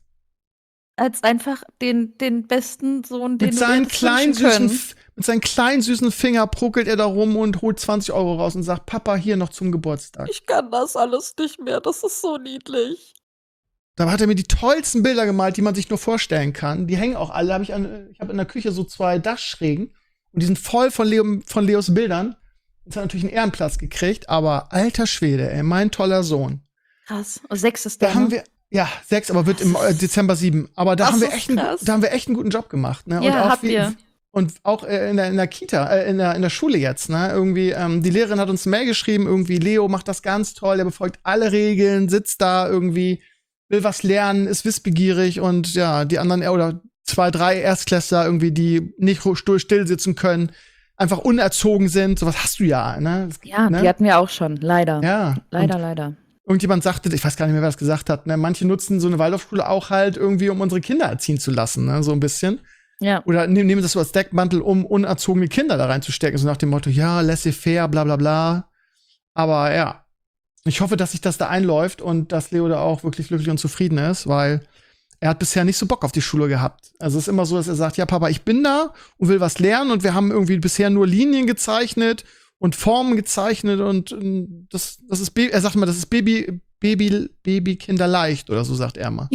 Speaker 3: Als einfach den, den besten Sohn, den
Speaker 2: Mit
Speaker 3: du
Speaker 2: seinen,
Speaker 3: dir hättest
Speaker 2: kleinen,
Speaker 3: wünschen können.
Speaker 2: süßen, mit seinen kleinen süßen Finger pruckelt er da rum und holt zwanzig Euro raus und sagt, Papa, hier noch zum Geburtstag.
Speaker 3: Ich kann das alles nicht mehr. Das ist so niedlich.
Speaker 2: Da hat er mir die tollsten Bilder gemalt, die man sich nur vorstellen kann. Die hängen auch alle. Hab ich an, ich habe in der Küche so zwei Dachschrägen und die sind voll von, Leo, von Leos Bildern. Das hat natürlich einen Ehrenplatz gekriegt, aber alter Schwede, ey, mein toller Sohn.
Speaker 3: Krass. Und sechs ist
Speaker 2: Da
Speaker 3: der,
Speaker 2: haben
Speaker 3: ne?
Speaker 2: wir, ja, sechs, aber wird im äh, Dezember sieben. Aber da
Speaker 3: Ach,
Speaker 2: haben wir
Speaker 3: so
Speaker 2: echt einen,
Speaker 3: krass.
Speaker 2: da haben wir echt einen guten Job gemacht, ne?
Speaker 3: Ja,
Speaker 2: und auch
Speaker 3: habt
Speaker 2: wie,
Speaker 3: ihr.
Speaker 2: Und auch äh, in, der, in der Kita, äh, in, der, in der Schule jetzt, ne? Irgendwie, ähm, die Lehrerin hat uns eine Mail geschrieben, irgendwie, Leo macht das ganz toll, er befolgt alle Regeln, sitzt da irgendwie, will was lernen, ist wissbegierig und ja, die anderen, äh, oder zwei, drei Erstklässler irgendwie, die nicht ru- still sitzen können, einfach unerzogen sind, sowas hast du ja, ne? Das,
Speaker 3: Ja,
Speaker 2: ne?
Speaker 3: die hatten wir auch schon. Leider.
Speaker 2: Ja.
Speaker 3: Leider,
Speaker 2: Und
Speaker 3: leider.
Speaker 2: irgendjemand sagte, ich weiß gar nicht mehr, wer das gesagt hat, ne? Manche nutzen so eine Waldorfschule auch halt irgendwie, um unsere Kinder erziehen zu lassen, ne? So ein bisschen.
Speaker 3: Ja.
Speaker 2: Oder nehmen, nehmen das so als Deckmantel, um unerzogene Kinder da reinzustecken. So nach dem Motto, ja, laissez-faire, bla bla bla. Aber ja, ich hoffe, dass sich das da einläuft und dass Leo da auch wirklich glücklich und zufrieden ist, weil er hat bisher nicht so Bock auf die Schule gehabt. Also es ist immer so, dass er sagt, ja, Papa, ich bin da und will was lernen und wir haben irgendwie bisher nur Linien gezeichnet und Formen gezeichnet und ähm, das, das ist, Baby, er sagt immer, das ist Baby, Baby, Babykinder leicht oder so, sagt er mal.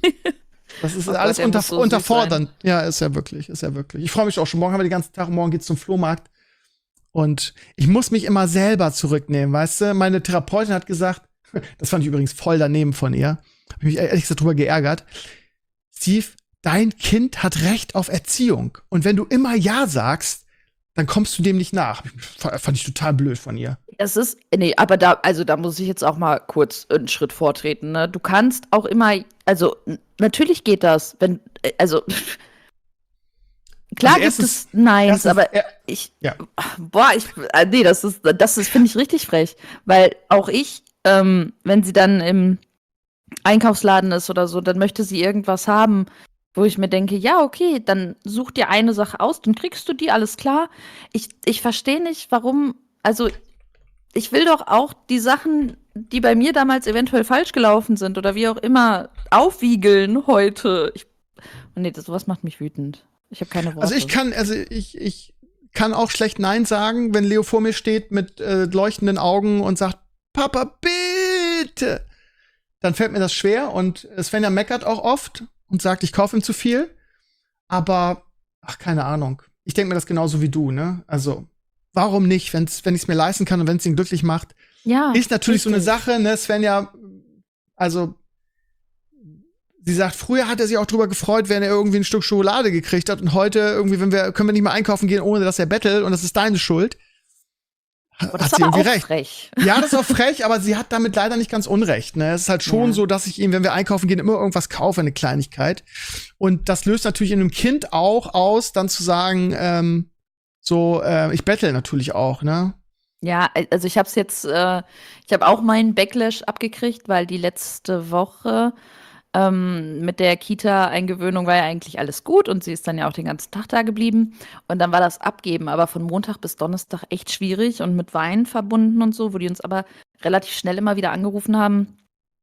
Speaker 2: Das ist
Speaker 3: Oh Gott,
Speaker 2: alles
Speaker 3: er
Speaker 2: unter,
Speaker 3: muss so süß
Speaker 2: unterfordernd. Ja, ist ja wirklich, ist ja wirklich. Ich freue mich auch schon. Morgen haben wir den ganzen Tag, morgen geht's zum Flohmarkt. Und ich muss mich immer selber zurücknehmen, weißt du? Meine Therapeutin hat gesagt, das fand ich übrigens voll daneben von ihr, habe mich ehrlich gesagt drüber geärgert. Steve, dein Kind hat Recht auf Erziehung. Und wenn du immer Ja sagst, dann kommst du dem nicht nach. Fand ich total blöd von ihr.
Speaker 3: Das ist, nee, aber da, also da muss ich jetzt auch mal kurz einen Schritt vortreten, ne? Du kannst auch immer, also n- natürlich geht das, wenn, äh, also klar
Speaker 2: Also
Speaker 3: gibt
Speaker 2: erstens-
Speaker 3: es Neins,
Speaker 2: erstens,
Speaker 3: aber
Speaker 2: er-
Speaker 3: ich,
Speaker 2: ja.
Speaker 3: boah, ich, äh, nee, das ist, das ist, finde ich richtig frech, weil auch ich, ähm, wenn sie dann im Einkaufsladen ist oder so, dann möchte sie irgendwas haben, wo ich mir denke, ja, okay, dann such dir eine Sache aus, dann kriegst du die, alles klar. Ich, ich verstehe nicht, warum, also ich will doch auch die Sachen, die bei mir damals eventuell falsch gelaufen sind oder wie auch immer, aufwiegeln heute. Ich, nee, das, sowas macht mich wütend. Ich habe keine Worte.
Speaker 2: Also ich kann, also ich, ich kann auch schlecht Nein sagen, wenn Leo vor mir steht mit äh, leuchtenden Augen und sagt, Papa, bitte. Dann fällt mir das schwer und Svenja meckert auch oft und sagt, ich kaufe ihm zu viel. Aber, ach, keine Ahnung. Ich denke mir das genauso wie du, ne? Also, warum nicht, wenn's, wenn ich es mir leisten kann und wenn es ihn glücklich macht?
Speaker 3: Ja.
Speaker 2: Ist natürlich
Speaker 3: richtig.
Speaker 2: so eine Sache, ne? Svenja, also, sie sagt, früher hat er sich auch drüber gefreut, wenn er irgendwie ein Stück Schokolade gekriegt hat und heute irgendwie, wenn wir, können wir nicht mehr einkaufen gehen, ohne dass er bettelt und das ist deine Schuld.
Speaker 3: Aber
Speaker 2: Hat
Speaker 3: das ist
Speaker 2: sie
Speaker 3: aber
Speaker 2: irgendwie
Speaker 3: auch
Speaker 2: recht.
Speaker 3: frech.
Speaker 2: Ja, das ist auch frech, aber sie hat damit leider nicht ganz unrecht. Ne? Es ist halt schon
Speaker 3: Ja.
Speaker 2: so, dass ich ihm, wenn wir einkaufen gehen, immer irgendwas kaufe, eine Kleinigkeit. Und das löst natürlich in einem Kind auch aus, dann zu sagen, ähm, so, äh, ich bettel natürlich auch, ne?
Speaker 3: Ja, also ich habe es jetzt, äh, ich habe auch meinen Backlash abgekriegt, weil die letzte Woche ähm, mit der Kita-Eingewöhnung war ja eigentlich alles gut und sie ist dann ja auch den ganzen Tag da geblieben. Und dann war das Abgeben aber von Montag bis Donnerstag echt schwierig und mit Wein verbunden und so, wo die uns aber relativ schnell immer wieder angerufen haben,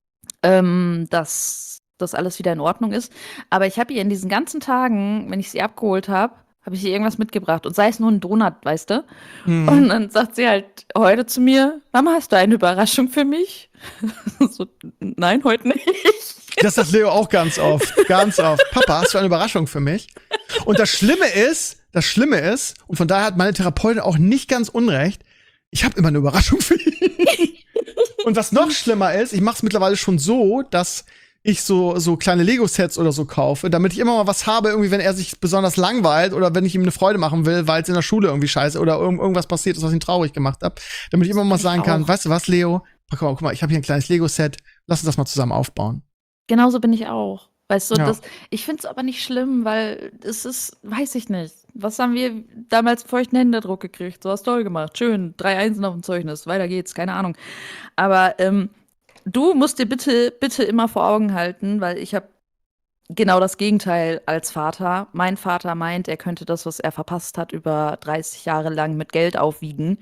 Speaker 3: ähm, dass das alles wieder in Ordnung ist. Aber ich habe ihr in diesen ganzen Tagen, wenn ich sie abgeholt habe, habe ich ihr irgendwas mitgebracht. Und sei es nur ein Donut, weißt du?
Speaker 2: Mhm.
Speaker 3: Und dann sagt sie halt heute zu mir, Mama, hast du eine Überraschung für mich? So, nein, heute nicht.
Speaker 2: Das sagt Leo auch ganz oft. Ganz oft. Papa, hast du eine Überraschung für mich? Und das Schlimme ist, das Schlimme ist, und von daher hat meine Therapeutin auch nicht ganz unrecht, ich habe immer eine Überraschung für ihn. Und was noch schlimmer ist, ich mache es mittlerweile schon so, dass ich so, so kleine Lego-Sets oder so kaufe, damit ich immer mal was habe, irgendwie, wenn er sich besonders langweilt oder wenn ich ihm eine Freude machen will, weil es in der Schule irgendwie scheiße oder irg irgendwas passiert ist, was ihn traurig gemacht hat, damit ich immer mal sagen kann,
Speaker 3: auch.
Speaker 2: weißt du was, Leo? Guck mal, guck mal, ich habe hier ein kleines Lego-Set, lass uns das mal zusammen aufbauen.
Speaker 3: Genauso bin ich auch. Weißt du,
Speaker 2: Ja.
Speaker 3: das, ich finde es aber nicht schlimm, weil es ist, weiß ich nicht. Was haben wir damals feuchten Händedruck gekriegt? So hast toll gemacht. Schön, drei Einsen auf dem Zeugnis. Weiter geht's, keine Ahnung. Aber ähm, du musst dir bitte, bitte immer vor Augen halten, weil ich habe genau das Gegenteil als Vater. Mein Vater meint, er könnte das, was er verpasst hat, über dreißig Jahre lang mit Geld aufwiegen.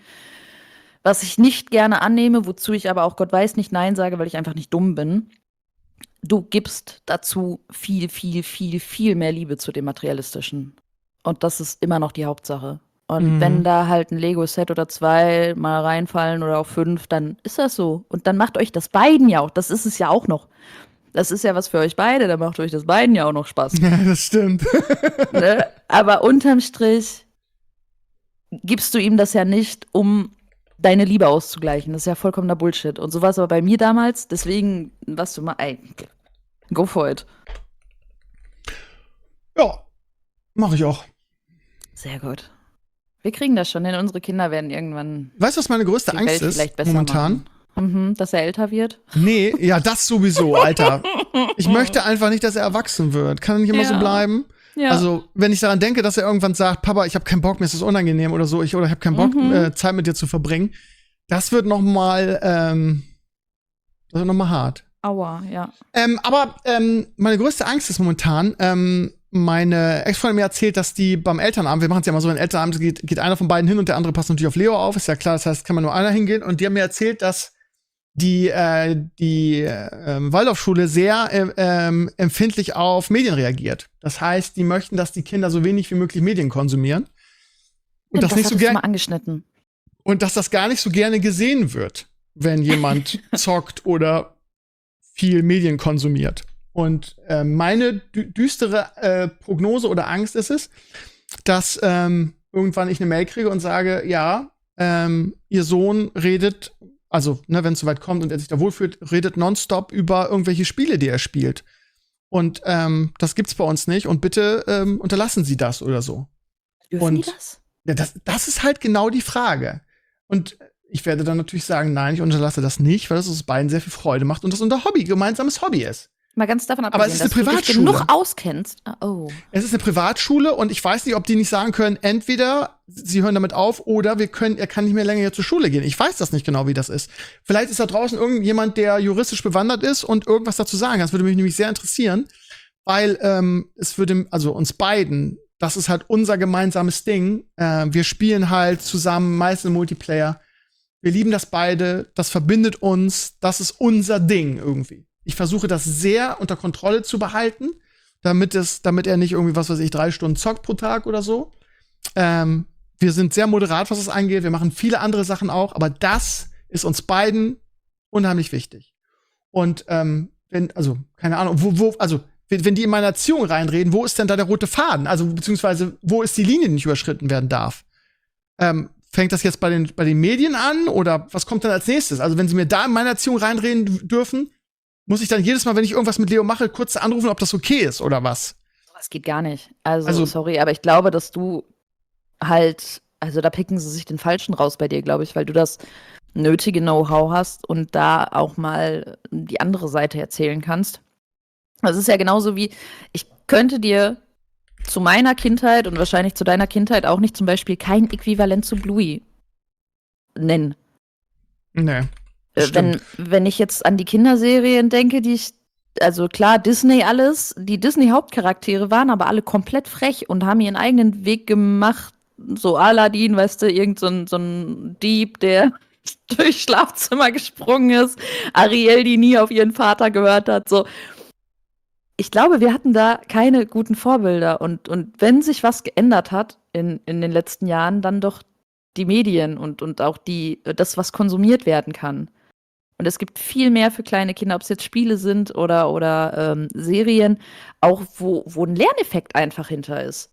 Speaker 3: Was ich nicht gerne annehme, wozu ich aber auch Gott weiß nicht Nein sage, weil ich einfach nicht dumm bin. Du gibst dazu viel, viel, viel, viel mehr Liebe zu dem Materialistischen. Und das ist immer noch die Hauptsache. Und
Speaker 2: Mhm.
Speaker 3: wenn da halt ein Lego-Set oder zwei mal reinfallen oder auch fünf, dann ist das so. Und dann macht euch das beiden ja auch. Das ist es ja auch noch. Das ist ja was für euch beide. Dann macht euch das beiden ja auch noch Spaß.
Speaker 2: Ja, das stimmt.
Speaker 3: Ne? Aber unterm Strich gibst du ihm das ja nicht, um deine Liebe auszugleichen. Das ist ja vollkommener Bullshit. Und so war es aber bei mir damals. Deswegen, was du mal, ey, go for it.
Speaker 2: Ja, mache ich auch.
Speaker 3: Sehr gut. Wir kriegen das schon hin. Unsere Kinder werden irgendwann
Speaker 2: Weißt du, was meine größte
Speaker 3: die
Speaker 2: Angst
Speaker 3: Welt
Speaker 2: ist
Speaker 3: vielleicht besser
Speaker 2: momentan?
Speaker 3: machen. Mhm, dass er älter wird.
Speaker 2: Nee, ja, das sowieso, Alter. Ich möchte einfach nicht, dass er erwachsen wird. Kann er nicht immer
Speaker 3: Ja.
Speaker 2: so bleiben?
Speaker 3: Ja.
Speaker 2: Also, wenn ich daran denke, dass er irgendwann sagt, Papa, ich habe keinen Bock, mir ist das unangenehm oder so, ich oder ich habe keinen Bock,
Speaker 3: Mhm.
Speaker 2: äh, Zeit mit dir zu verbringen, das wird noch mal, ähm, das wird noch mal hart.
Speaker 3: Aua, ja.
Speaker 2: Ähm, aber ähm, meine größte Angst ist momentan, ähm, meine Ex-Freundin mir erzählt, dass die beim Elternabend, wir machen es ja immer so, wenn Elternabend geht, geht einer von beiden hin und der andere passt natürlich auf Leo auf, ist ja klar, das heißt, kann man nur einer hingehen. Und die haben mir erzählt, dass die, äh, die äh, Waldorfschule sehr äh, ähm, empfindlich auf Medien reagiert. Das heißt, die möchten, dass die Kinder so wenig wie möglich Medien konsumieren. Und das,
Speaker 3: das
Speaker 2: nicht so
Speaker 3: hattest du
Speaker 2: gern
Speaker 3: mal angeschnitten.
Speaker 2: und dass das gar nicht so gerne gesehen wird, wenn jemand zockt oder viel Medien konsumiert. Und äh, meine dü düstere äh, Prognose oder Angst ist es, dass ähm, irgendwann ich eine Mail kriege und sage, ja, ähm, ihr Sohn redet, also ne, wenn es soweit kommt und er sich da wohlfühlt, redet nonstop über irgendwelche Spiele, die er spielt. Und ähm, das gibt's bei uns nicht. Und bitte ähm, unterlassen Sie das oder so.
Speaker 3: Dürfen
Speaker 2: Und-
Speaker 3: die das?
Speaker 2: Ja, das, das ist halt genau die Frage. Und ich werde dann natürlich sagen, nein, ich unterlasse das nicht, weil das uns beiden sehr viel Freude macht und das unser Hobby, gemeinsames Hobby ist.
Speaker 3: Mal ganz davon
Speaker 2: Aber es
Speaker 3: abgesehen,
Speaker 2: ist eine
Speaker 3: dass du dich
Speaker 2: Privatschule.
Speaker 3: genug auskennst. Ah, Oh.
Speaker 2: Es ist eine Privatschule und ich weiß nicht, ob die nicht sagen können, entweder sie hören damit auf oder wir können, er kann nicht mehr länger hier zur Schule gehen. Ich weiß das nicht genau, wie das ist. Vielleicht ist da draußen irgendjemand, der juristisch bewandert ist und irgendwas dazu sagen kann. Das würde mich nämlich sehr interessieren, weil ähm, es würde, also uns beiden, das ist halt unser gemeinsames Ding. Äh, wir spielen halt zusammen, meist im Multiplayer. Wir lieben das beide, das verbindet uns, das ist unser Ding irgendwie. Ich versuche das sehr unter Kontrolle zu behalten, damit es, damit er nicht irgendwie, was weiß ich, drei Stunden zockt pro Tag oder so. Ähm, wir sind sehr moderat, was das angeht. Wir machen viele andere Sachen auch, aber das ist uns beiden unheimlich wichtig. Und ähm, wenn, also, keine Ahnung, wo, wo, also, wenn, wenn die in meine Erziehung reinreden, wo ist denn da der rote Faden? Also, beziehungsweise, wo ist die Linie, die nicht überschritten werden darf? Ähm, fängt das jetzt bei den, bei den Medien an oder was kommt dann als nächstes? Also, wenn sie mir da in meine Erziehung reinreden dürfen, muss ich dann jedes Mal, wenn ich irgendwas mit Leo mache, kurz anrufen, ob das okay ist oder was?
Speaker 3: Das geht gar nicht. Also,
Speaker 2: Also-
Speaker 3: sorry, aber ich glaube, dass du halt, also da picken sie sich den Falschen raus bei dir, glaube ich, weil du das nötige Know-how hast und da auch mal die andere Seite erzählen kannst. Das ist ja genauso wie, ich könnte dir zu meiner Kindheit und wahrscheinlich zu deiner Kindheit auch nicht zum Beispiel kein Äquivalent zu Bluey nennen.
Speaker 2: Nee.
Speaker 3: Äh, wenn, wenn ich jetzt an die Kinderserien denke, die ich, also klar, Disney alles, die Disney-Hauptcharaktere waren aber alle komplett frech und haben ihren eigenen Weg gemacht. So Aladdin, weißt du, irgend so ein, so ein Dieb, der durchs Schlafzimmer gesprungen ist. Ariel, die nie auf ihren Vater gehört hat, so. Ich glaube, wir hatten da keine guten Vorbilder. Und, und wenn sich was geändert hat in, in den letzten Jahren, dann doch die Medien und, und auch die, das, was konsumiert werden kann. Und es gibt viel mehr für kleine Kinder, ob es jetzt Spiele sind oder, oder ähm, Serien, auch wo, wo ein Lerneffekt einfach hinter ist.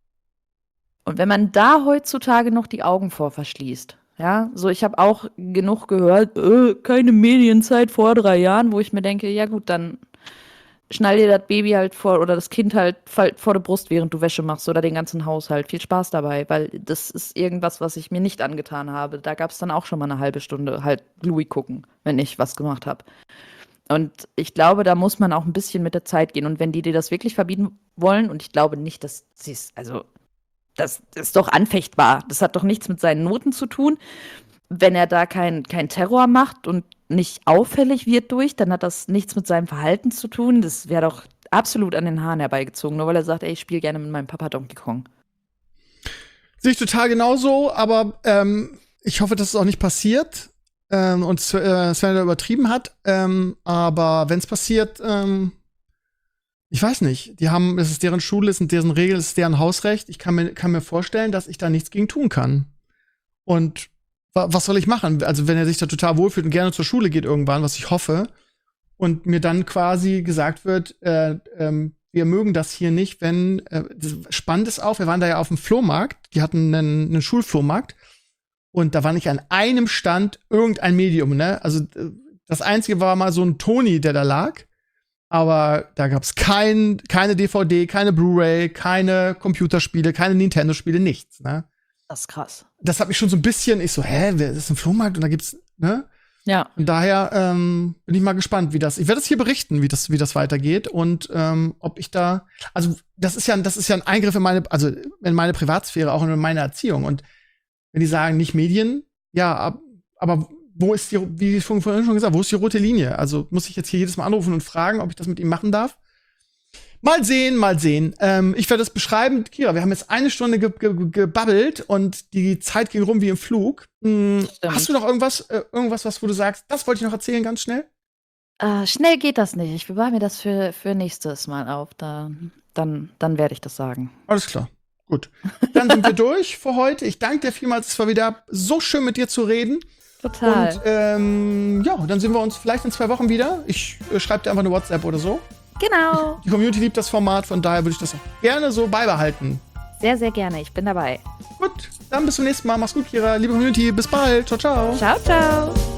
Speaker 3: Und wenn man da heutzutage noch die Augen vor verschließt, ja, so ich habe auch genug gehört, äh, keine Medienzeit vor drei Jahren, wo ich mir denke, ja gut, dann schnall dir das Baby halt vor oder das Kind halt vor der Brust, während du Wäsche machst oder den ganzen Haushalt. Viel Spaß dabei, weil das ist irgendwas, was ich mir nicht angetan habe. Da gab es dann auch schon mal eine halbe Stunde halt Bluey gucken, wenn ich was gemacht habe. Und ich glaube, da muss man auch ein bisschen mit der Zeit gehen. Und wenn die dir das wirklich verbieten wollen, und ich glaube nicht, dass sie es, also das ist doch anfechtbar. Das hat doch nichts mit seinen Noten zu tun. Wenn er da kein, kein Terror macht und nicht auffällig wird durch, dann hat das nichts mit seinem Verhalten zu tun. Das wäre doch absolut an den Haaren herbeigezogen, nur weil er sagt, ey, ich spiele gerne mit meinem Papa Donkey Kong.
Speaker 2: Sehe ich total genauso, aber ähm, ich hoffe, dass es auch nicht passiert ähm, und Sven, äh, Sven da übertrieben hat. Ähm, aber wenn es passiert, ähm, ich weiß nicht. Die haben, es ist deren Schule, es sind deren Regeln, es ist deren Hausrecht. Ich kann mir, kann mir vorstellen, dass ich da nichts gegen tun kann. Und was soll ich machen? Also, wenn er sich da total wohlfühlt und gerne zur Schule geht irgendwann, was ich hoffe, und mir dann quasi gesagt wird, äh, ähm, wir mögen das hier nicht, wenn äh, spannend ist auch, wir waren da ja auf dem Flohmarkt, die hatten einen, einen Schulflohmarkt und da war nicht an einem Stand irgendein Medium, ne? Also das Einzige war mal so ein Tony, der da lag, aber da gab's kein, keine D V D, keine Blu-ray, keine Computerspiele, keine Nintendo-Spiele, nichts, ne?
Speaker 3: Das ist krass.
Speaker 2: Das hat mich schon so ein bisschen, ich so, hä, das ist ein Flohmarkt und da gibt's, ne?
Speaker 3: Ja.
Speaker 2: Und daher ähm, bin ich mal gespannt, wie das, ich werde das hier berichten, wie das, wie das weitergeht und ähm, ob ich da, also das ist ja, das ist ja ein Eingriff in meine, also in meine Privatsphäre, auch in meine Erziehung. Und wenn die sagen, nicht Medien, ja, ab, aber wo ist die, wie vorhin schon gesagt, wo ist die rote Linie? Also muss ich jetzt hier jedes Mal anrufen und fragen, ob ich das mit ihm machen darf? Mal sehen, mal sehen. Ähm, ich werde das beschreiben. Kira, wir haben jetzt eine Stunde ge ge gebabbelt und die Zeit ging rum wie im Flug. Hm, hast du noch irgendwas, äh, irgendwas, was wo du sagst, das wollte ich noch erzählen, ganz schnell?
Speaker 3: Äh, schnell geht das nicht. Ich bewahre mir das für, für nächstes Mal auf. Da, dann, dann werde ich das sagen.
Speaker 2: Alles klar. Gut. Dann sind wir durch für heute. Ich danke dir vielmals. Es war wieder so schön, mit dir zu reden.
Speaker 3: Total.
Speaker 2: Und ähm, ja, dann sehen wir uns vielleicht in zwei Wochen wieder. Ich äh, schreibe dir einfach eine WhatsApp oder so.
Speaker 3: Genau.
Speaker 2: Die Community liebt das Format, von daher würde ich das auch gerne so beibehalten.
Speaker 3: Sehr, sehr gerne. Ich bin dabei.
Speaker 2: Gut, dann bis zum nächsten Mal. Mach's gut, Kira. Liebe Community, bis bald. Ciao, ciao.
Speaker 3: Ciao, ciao.